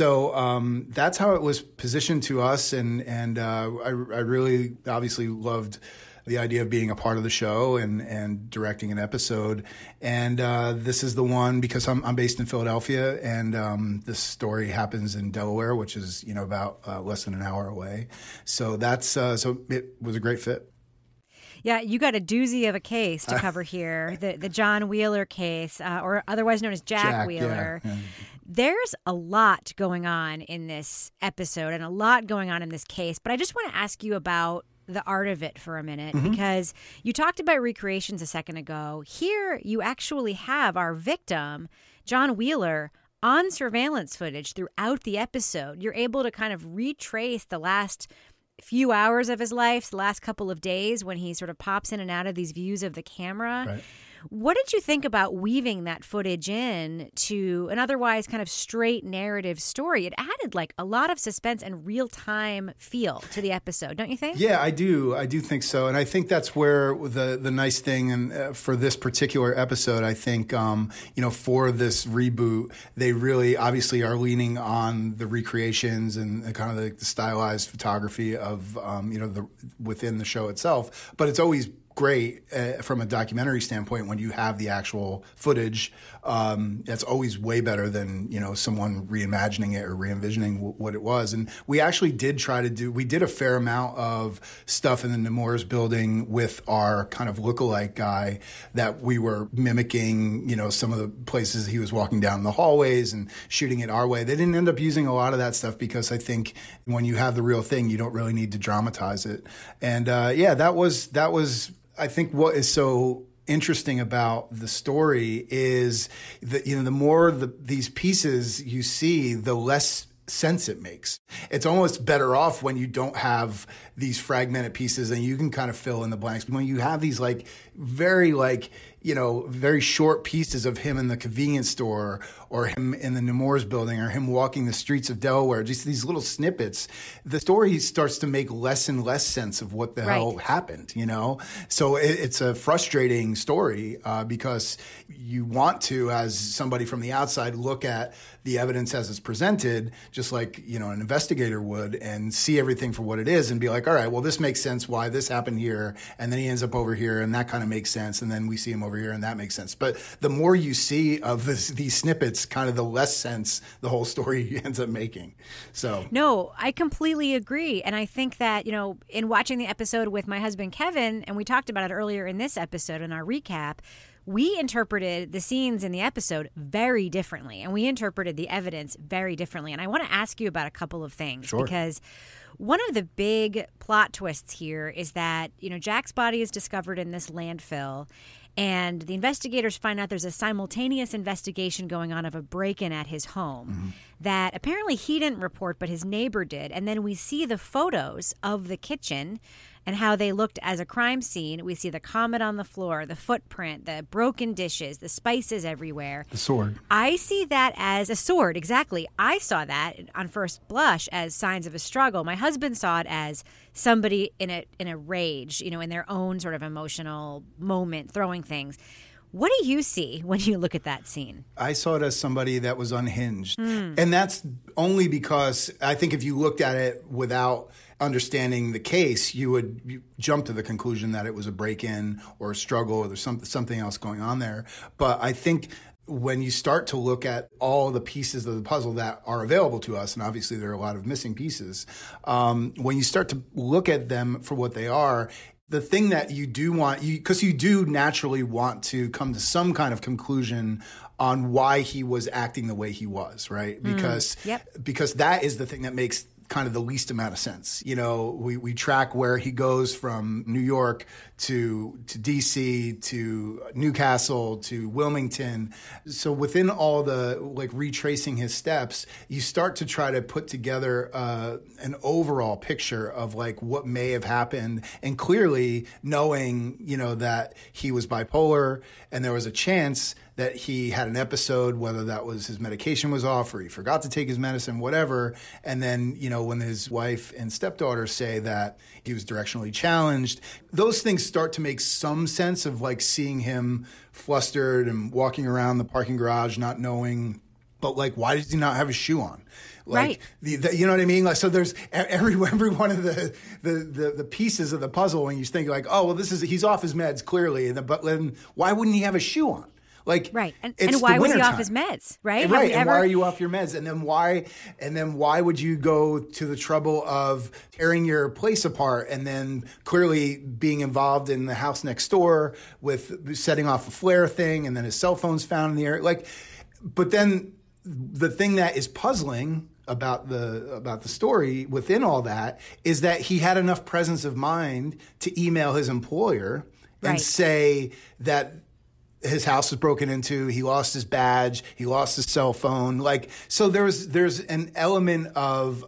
So that's how it was positioned to us. And I really obviously loved the idea of being a part of the show and directing an episode. And this is the one because I'm based in Philadelphia, and this story happens in Delaware, which is about less than an hour away. So that's so it was a great fit. Yeah, you got a doozy of a case to cover here, the John Wheeler case, or otherwise known as Jack Wheeler. Yeah. There's a lot going on in this episode and a lot going on in this case, but I just want to ask you about the art of it for a minute, because you talked about recreations a second ago. Here you actually have our victim, John Wheeler, on surveillance footage throughout the episode. You're able to kind of retrace the last few hours of his life, the last couple of days when he sort of pops in and out of these views of the camera. Right. What did you think about weaving that footage in to an otherwise kind of straight narrative story? It added like a lot of suspense and real-time feel to the episode, don't you think? Yeah, I do. I do think so. And I think that's where the nice thing, and for this particular episode, I think, for this reboot, they really obviously are leaning on the recreations and kind of the stylized photography of, within the show itself. But it's always great from a documentary standpoint when you have the actual footage. That's always way better than someone reimagining it or re-envisioning what it was. And we actually did a fair amount of stuff in the Nemours building with our kind of lookalike guy that we were mimicking, some of the places he was walking down the hallways and shooting it our way. They didn't end up using a lot of that stuff because I think when you have the real thing, you don't really need to dramatize it. And that was I think what is so interesting about the story is that, the more these pieces you see, the less sense it makes. It's almost better off when you don't have these fragmented pieces and you can kind of fill in the blanks. But when you have these very short pieces of him in the convenience store or him in the Nemours building or him walking the streets of Delaware, just these little snippets, the story starts to make less and less sense of what the hell happened, So it's a frustrating story because you want to, as somebody from the outside, look at the evidence as it's presented, just like, an investigator would, and see everything for what it is and be like, all right, well, this makes sense why this happened here. And then he ends up over here and that kind of makes sense. And then we see him over here and that makes sense. But the more you see of these snippets, kind of the less sense the whole story ends up making. So no, I completely agree. And I think that, in watching the episode with my husband, Kevin, and we talked about it earlier in this episode in our recap, we interpreted the scenes in the episode very differently, and we interpreted the evidence very differently. And I want to ask you about a couple of things, because one of the big plot twists here is that, Jack's body is discovered in this landfill, and the investigators find out there's a simultaneous investigation going on of a break-in at his home that apparently he didn't report, but his neighbor did. And then we see the photos of the kitchen and how they looked as a crime scene. We see the comet on the floor, the footprint, the broken dishes, the spices everywhere. The sword. I see that as a sword, exactly. I saw that on first blush as signs of a struggle. My husband husband saw it as somebody in a rage, in their own sort of emotional moment, throwing things. What do you see when you look at that scene? I saw it as somebody that was unhinged. And that's only because I think if you looked at it without understanding the case, you jump to the conclusion that it was a break-in or a struggle or there's something else going on there. But I think when you start to look at all the pieces of the puzzle that are available to us, and obviously there are a lot of missing pieces, when you start to look at them for what they are, the thing that you do want, because you do naturally want to come to some kind of conclusion on why he was acting the way he was, right? Because that is the thing that makes kind of the least amount of sense. We track where he goes from New York to DC to Newcastle to Wilmington. So within all the retracing his steps, you start to try to put together an overall picture of what may have happened, and clearly knowing that he was bipolar and there was a chance that he had an episode, whether that was his medication was off or he forgot to take his medicine, whatever. And then, when his wife and stepdaughter say that he was directionally challenged, those things start to make some sense of seeing him flustered and walking around the parking garage, not knowing, but why does he not have a shoe on? Right. You know what I mean? So there's every one of the pieces of the puzzle when you think oh, well, he's off his meds clearly. But then why wouldn't he have a shoe on? Right. And why was he off his meds, right? Right. And why are you off your meds? And then why would you go to the trouble of tearing your place apart and then clearly being involved in the house next door with setting off a flare thing, and then his cell phone's found in the air? But then the thing that is puzzling about the story within all that is that he had enough presence of mind to email his employer and say that his house was broken into, he lost his badge, he lost his cell phone. So there's an element of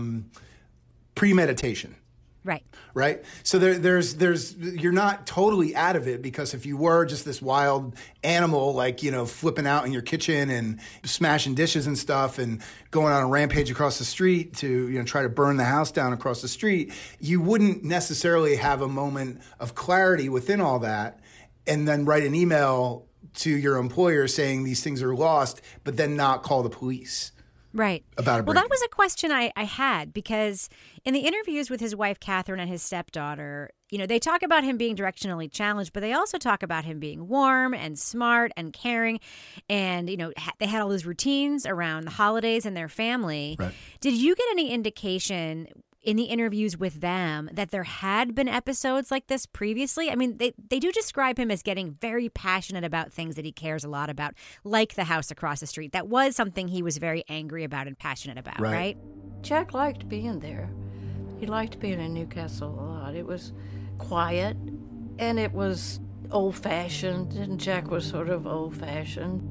premeditation. Right. So there's you're not totally out of it, because if you were just this wild animal, flipping out in your kitchen and smashing dishes and stuff and going on a rampage across the street to, try to burn the house down across the street, you wouldn't necessarily have a moment of clarity within all that and then write an email to your employer saying these things are lost, but then not call the police. Right. About a break-in. Well, that was a question I had, because in the interviews with his wife, Catherine, and his stepdaughter, they talk about him being directionally challenged, but they also talk about him being warm and smart and caring. And, they had all those routines around the holidays and their family. Right. Did you get any indication in the interviews with them that there had been episodes like this previously? I mean, they do describe him as getting very passionate about things that he cares a lot about, like the house across the street. That was something he was very angry about and passionate about, right? Jack liked being there. He liked being in Newcastle a lot. It was quiet, and it was old-fashioned, and Jack was sort of old-fashioned.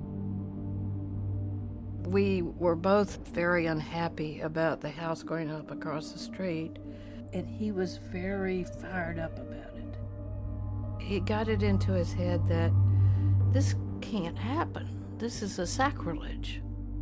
We were both very unhappy about the house going up across the street, and he was very fired up about it. He got it into his head that this can't happen. This is a sacrilege.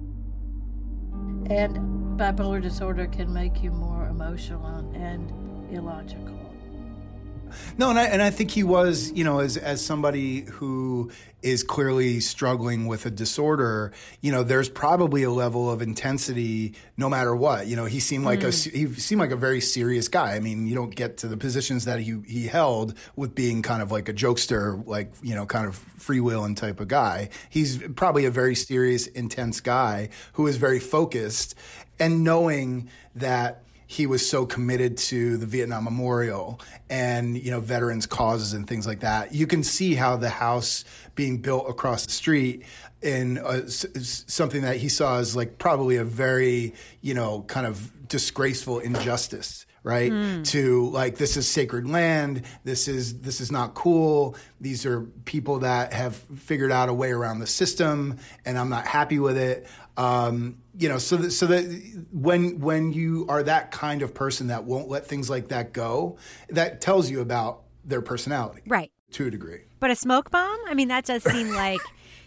And bipolar disorder can make you more emotional and illogical. No, and I think he was, as somebody who is clearly struggling with a disorder, there's probably a level of intensity no matter what. He seemed like a very serious guy. I mean, you don't get to the positions that he held with being kind of like a jokester, kind of freewheeling type of guy. He's probably a very serious, intense guy who is very focused, and knowing that he was so committed to the Vietnam Memorial and, veterans' causes and things like that. You can see how the house being built across the street in something that he saw as probably a very, kind of disgraceful injustice, right? To this is sacred land. This is not cool. These are people that have figured out a way around the system, and I'm not happy with it. So that when you are that kind of person that won't let things like that go, that tells you about their personality, right? To a degree. But a smoke bomb? I mean, that does seem like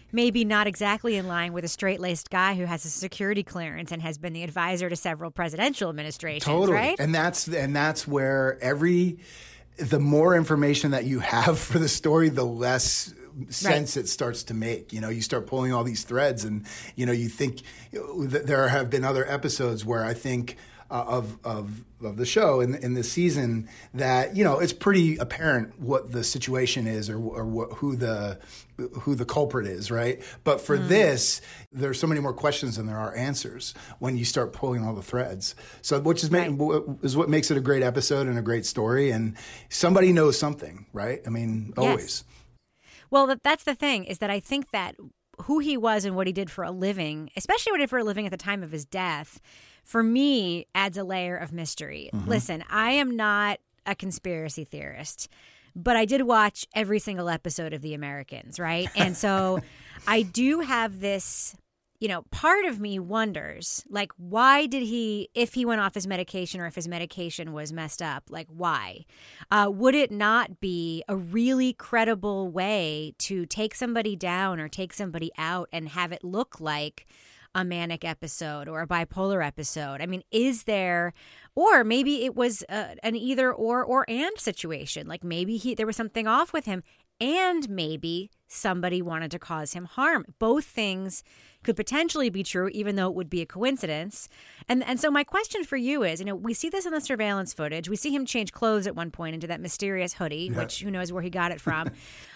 maybe not exactly in line with a straight-laced guy who has a security clearance and has been the advisor to several presidential administrations, totally. Right? And that's where the more information that you have for the story, the less sense it starts to make. You start pulling all these threads, and you think there have been other episodes where I think of the show in this season that it's pretty apparent what the situation is or who the culprit is, right? But for this, there's so many more questions than there are answers when you start pulling all the threads. So which is what makes it a great episode and a great story. And somebody knows something, right? I mean, always. Yes. Well, that's the thing, is that I think that who he was and what he did for a living, especially what he did for a living at the time of his death, for me, adds a layer of mystery. Mm-hmm. Listen, I am not a conspiracy theorist, but I did watch every single episode of The Americans, right? And so I do have this, part of me wonders, like, why did if he went off his medication or if his medication was messed up, like, why? Would it not be a really credible way to take somebody down or take somebody out and have it look like a manic episode or a bipolar episode? I mean, is there, or maybe it was an either or and situation. Like maybe there was something off with him and maybe somebody wanted to cause him harm. Both things could potentially be true, even though it would be a coincidence. And so my question for you is, we see this in the surveillance footage. We see him change clothes at one point into that mysterious hoodie, which who knows where he got it from.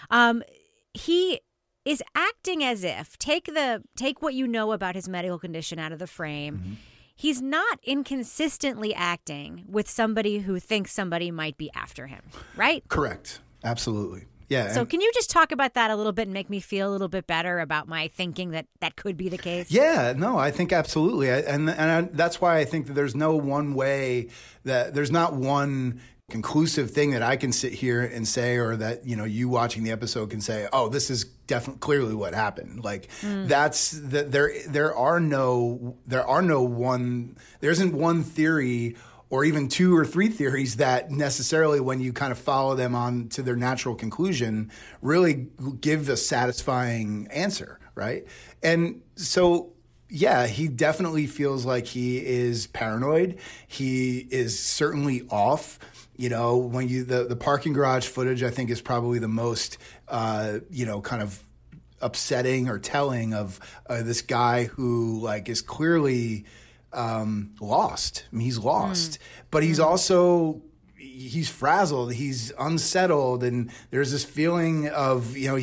He is acting as if, take what you know about his medical condition out of the frame. Mm-hmm. He's not inconsistently acting with somebody who thinks somebody might be after him, right? Correct. Absolutely. Yeah. So can you just talk about that a little bit and make me feel a little bit better about my thinking that could be the case? Yeah, no, I think absolutely. That's why I think that there's no one way, that there's not one conclusive thing that I can sit here and say, or that, you watching the episode can say, oh, this is definitely clearly what happened. Like there isn't one theory or even two or three theories that necessarily, when you kind of follow them on to their natural conclusion, really give a satisfying answer, right? And so, yeah, he definitely feels like he is paranoid. He is certainly off. When the parking garage footage, I think, is probably the most, kind of upsetting or telling of this guy who is clearly lost. I mean, he's lost, but he's also, he's frazzled, he's unsettled, and there's this feeling of, there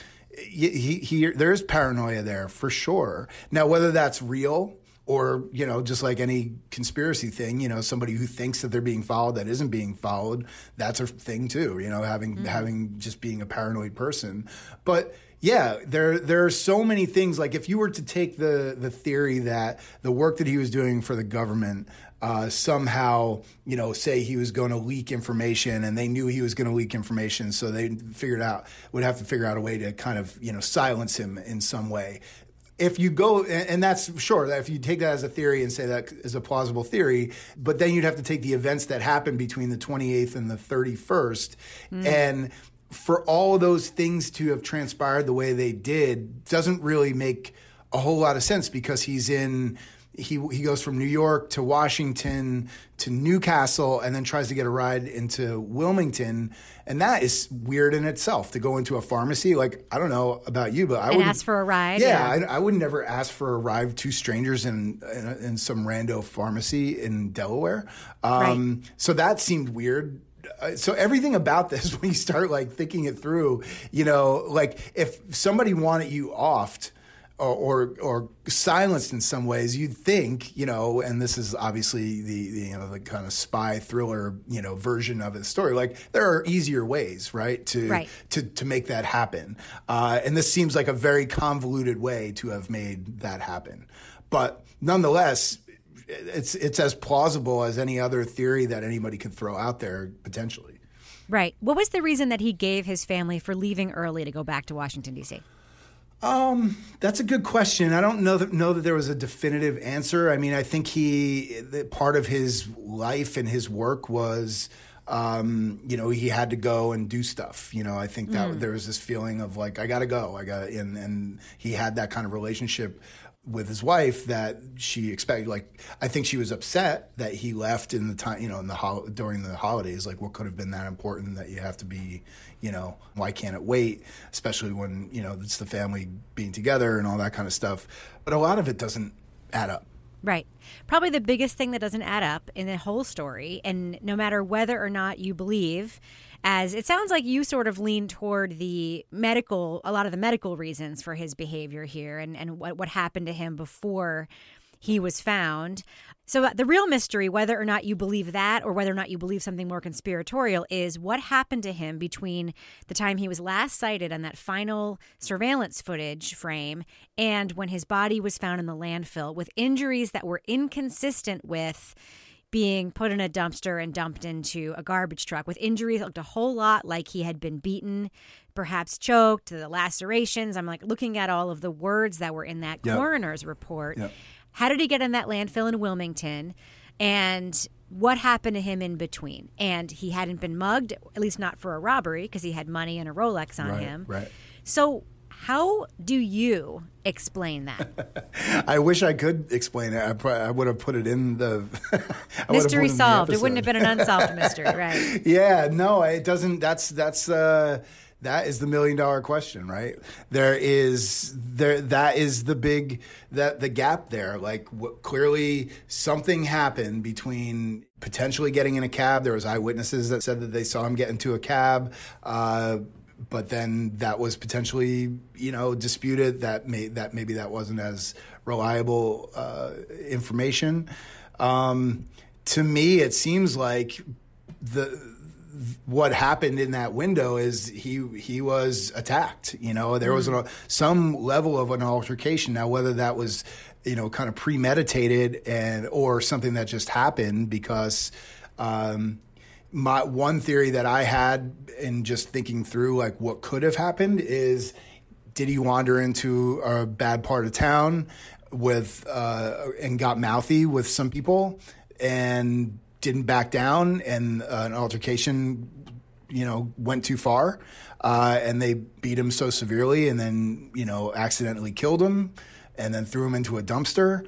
is paranoia there for sure. Now, whether that's real or, just like any conspiracy thing, somebody who thinks that they're being followed that isn't being followed, that's a thing too, having just being a paranoid person. But yeah, there are so many things. Like if you were to take the theory that the work that he was doing for the government somehow, say he was going to leak information, and they knew he was going to leak information, so they would have to figure out a way to kind of, silence him in some way. If you go, and that's sure, that if you take that as a theory and say that is a plausible theory, but then you'd have to take the events that happened between the 28th and the 31st, and for all of those things to have transpired the way they did doesn't really make a whole lot of sense, because he goes from New York to Washington to Newcastle and then tries to get a ride into Wilmington. And that is weird in itself, to go into a pharmacy. Like, I don't know about you, but I would ask for a ride. Yeah. I would never ask for a ride, two strangers in some rando pharmacy in Delaware. Right. So that seemed weird. So everything about this, when you start thinking it through, if somebody wanted you offed or silenced in some ways, you'd think, and this is obviously the kind of spy thriller, version of the story. There are easier ways, right, to make that happen. And this seems like a very convoluted way to have made that happen. But nonetheless, it's as plausible as any other theory that anybody could throw out there potentially. Right. What was the reason that he gave his family for leaving early to go back to Washington, D.C.? That's a good question. I don't know that there was a definitive answer. I mean, I think part of his life and his work was he had to go and do stuff. I think that there was this feeling of like, I got to go. And he had that kind of relationship with his wife that she expected. Like, I think she was upset that he left in the time, during the holidays. Like, what could have been that important that you have to be, why can't it wait? Especially when, it's the family being together and all that kind of stuff. But a lot of it doesn't add up. Right. Probably the biggest thing that doesn't add up in the whole story, and no matter whether or not you believe, as it sounds like you sort of lean toward a lot of the medical reasons for his behavior here and what happened to him before he was found. So the real mystery, whether or not you believe that or whether or not you believe something more conspiratorial, is what happened to him between the time he was last sighted on that final surveillance footage frame and when his body was found in the landfill with injuries that were inconsistent with being put in a dumpster and dumped into a garbage truck, with injuries that looked a whole lot like he had been beaten, perhaps choked, the lacerations. I'm like looking at all of the words that were in that coroner's report. Yep. How did he get in that landfill in Wilmington? And what happened to him in between? And he hadn't been mugged, at least not for a robbery, because he had money and a Rolex on him. Right. So how do you explain that? I wish I could explain it. I would have put it in the mystery solved. It wouldn't have been an unsolved mystery, right? Yeah, no, it doesn't. That is the $1 million question, right? That is the gap there. Like, clearly something happened between potentially getting in a cab. There was eyewitnesses that said that they saw him get into a cab, but then that was potentially, disputed. That maybe that wasn't as reliable information. To me, it seems like what happened in that window is he was attacked. There was some level of an altercation. Now, whether that was, kind of premeditated or something that just happened because my one theory that I had in just thinking through like what could have happened is, did he wander into a bad part of town and got mouthy with some people and didn't back down, and an altercation, went too far, and they beat him so severely, and then, accidentally killed him, and then threw him into a dumpster.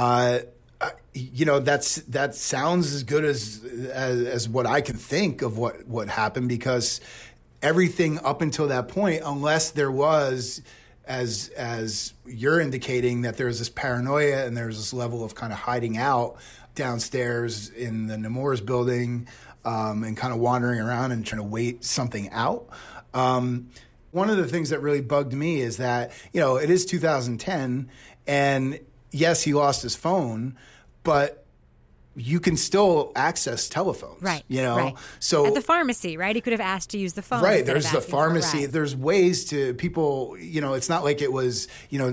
That sounds as good as what I can think of what happened, because everything up until that point, unless there was, as you're indicating, that there's this paranoia and there's this level of kind of hiding out downstairs in the Nemours building, and kind of wandering around and trying to wait something out. One of the things that really bugged me is that, it is 2010, and yes, he lost his phone, but you can still access telephones, right? Right. So at the pharmacy, right? He could have asked to use the phone. Right. There's the pharmacy. There's ways to people. It's not like it was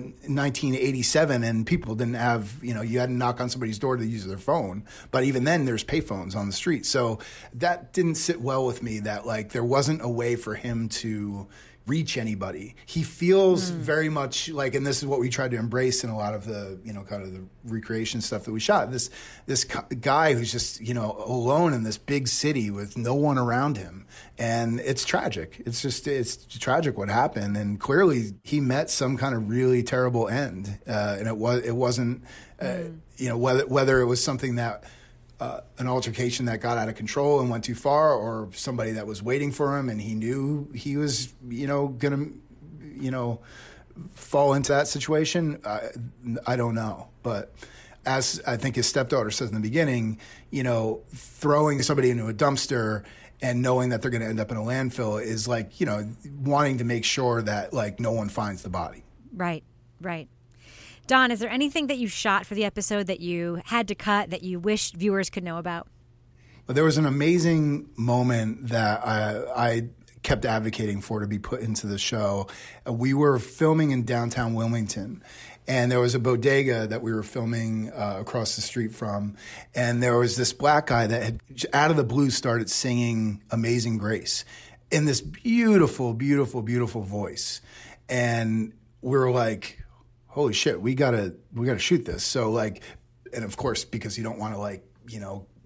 1987 and people didn't have you had to knock on somebody's door to use their phone. But even then, there's payphones on the street. So that didn't sit well with me. That like there wasn't a way for him to reach anybody. He feels very much like, and this is what we tried to embrace in a lot of the, kind of the recreation stuff that we shot. This guy who's just, alone in this big city with no one around him. And it's tragic. It's tragic what happened. And clearly he met some kind of really terrible end. And it wasn't, whether it was something that, an altercation that got out of control and went too far, or somebody that was waiting for him and he knew he was, going to, fall into that situation. I don't know. But as I think his stepdaughter says in the beginning, throwing somebody into a dumpster and knowing that they're going to end up in a landfill is like, wanting to make sure that like no one finds the body. Right. Don, is there anything that you shot for the episode that you had to cut that you wish viewers could know about? Well, there was an amazing moment that I kept advocating for to be put into the show. We were filming in downtown Wilmington, and there was a bodega that we were filming across the street from, and there was this black guy that had, out of the blue, started singing Amazing Grace in this beautiful, beautiful, beautiful voice. And we were like, holy shit, we gotta shoot this. So like, and of course, because you don't want to like,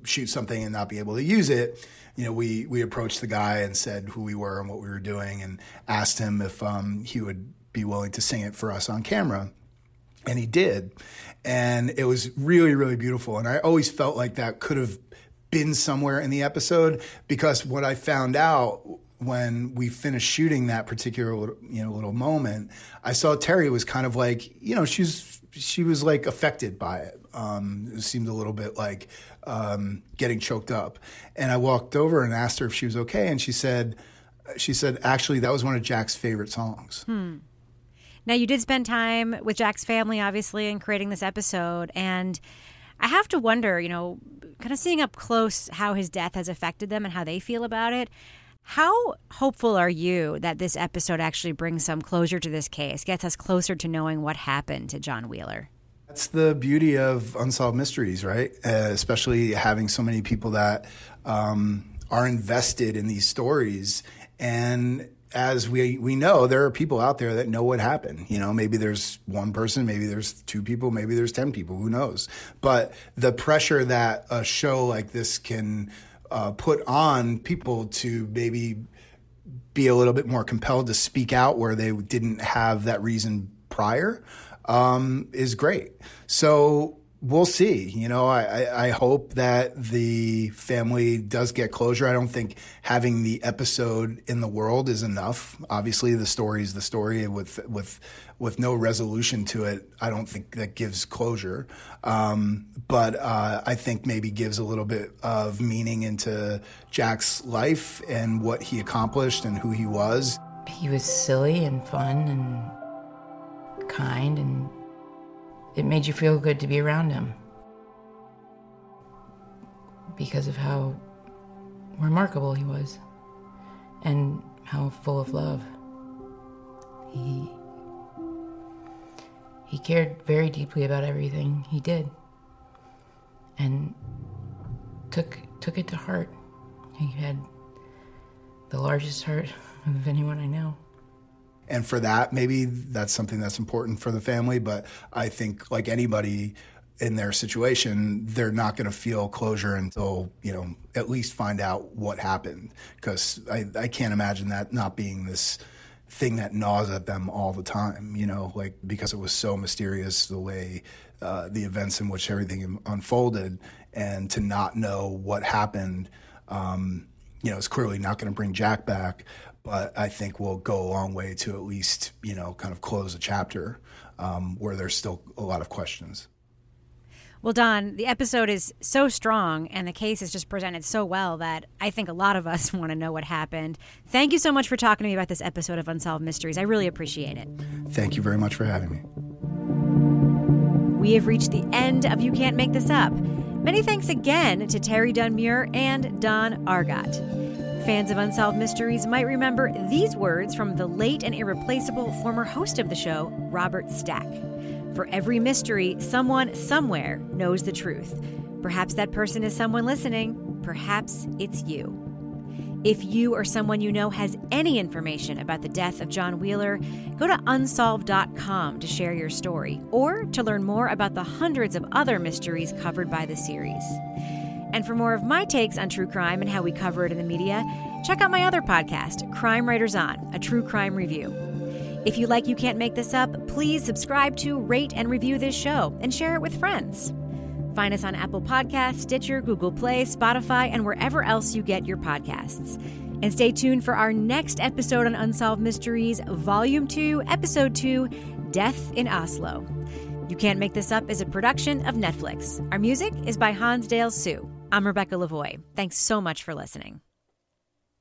shoot something and not be able to use it, we approached the guy and said who we were and what we were doing and asked him if he would be willing to sing it for us on camera. And he did. And it was really, really beautiful. And I always felt like that could have been somewhere in the episode, because what I found out when we finished shooting that particular little moment, I saw Terry was kind of like, she was like affected by it. It seemed a little bit like getting choked up. And I walked over and asked her if she was okay. And she said, actually, that was one of Jack's favorite songs. Now, you did spend time with Jack's family, obviously, in creating this episode. And I have to wonder, kind of seeing up close how his death has affected them and how they feel about it. How hopeful are you that this episode actually brings some closure to this case, gets us closer to knowing what happened to John Wheeler? That's the beauty of Unsolved Mysteries, right? Especially having so many people that are invested in these stories. And as we know, there are people out there that know what happened. Maybe there's one person, maybe there's 2 people, maybe there's 10 people, who knows? But the pressure that a show like this can put on people to maybe be a little bit more compelled to speak out where they didn't have that reason prior is great. So we'll see. I hope that the family does get closure. I don't think having the episode in the world is enough. Obviously, the story is the story with no resolution to it. I don't think that gives closure. But I think maybe gives a little bit of meaning into Jack's life and what he accomplished and who he was. He was silly and fun and kind, and it made you feel good to be around him because of how remarkable he was and how full of love. He cared very deeply about everything he did and took it to heart. He had the largest heart of anyone I know. And for that, maybe that's something that's important for the family. But I think, like anybody in their situation, they're not going to feel closure until, at least find out what happened. Because I can't imagine that not being this thing that gnaws at them all the time, because it was so mysterious the way the events in which everything unfolded, and to not know what happened, it's clearly not going to bring Jack back. But I think we'll go a long way to at least, kind of close a chapter where there's still a lot of questions. Well, Don, the episode is so strong and the case is just presented so well that I think a lot of us want to know what happened. Thank you so much for talking to me about this episode of Unsolved Mysteries. I really appreciate it. Thank you very much for having me. We have reached the end of You Can't Make This Up. Many thanks again to Terry Dunmure and Don Argot. Fans of Unsolved Mysteries might remember these words from the late and irreplaceable former host of the show, Robert Stack. For every mystery, someone somewhere knows the truth. Perhaps that person is someone listening. Perhaps it's you. If you or someone you know has any information about the death of John Wheeler, go to unsolved.com to share your story or to learn more about the hundreds of other mysteries covered by the series. And for more of my takes on true crime and how we cover it in the media, check out my other podcast, Crime Writers On, a true crime review. If you like You Can't Make This Up, please subscribe to, rate, and review this show and share it with friends. Find us on Apple Podcasts, Stitcher, Google Play, Spotify, and wherever else you get your podcasts. And stay tuned for our next episode on Unsolved Mysteries, Volume 2, Episode 2, Death in Oslo. You Can't Make This Up is a production of Netflix. Our music is by Hansdale Hsu. I'm Rebecca Lavoie. Thanks so much for listening.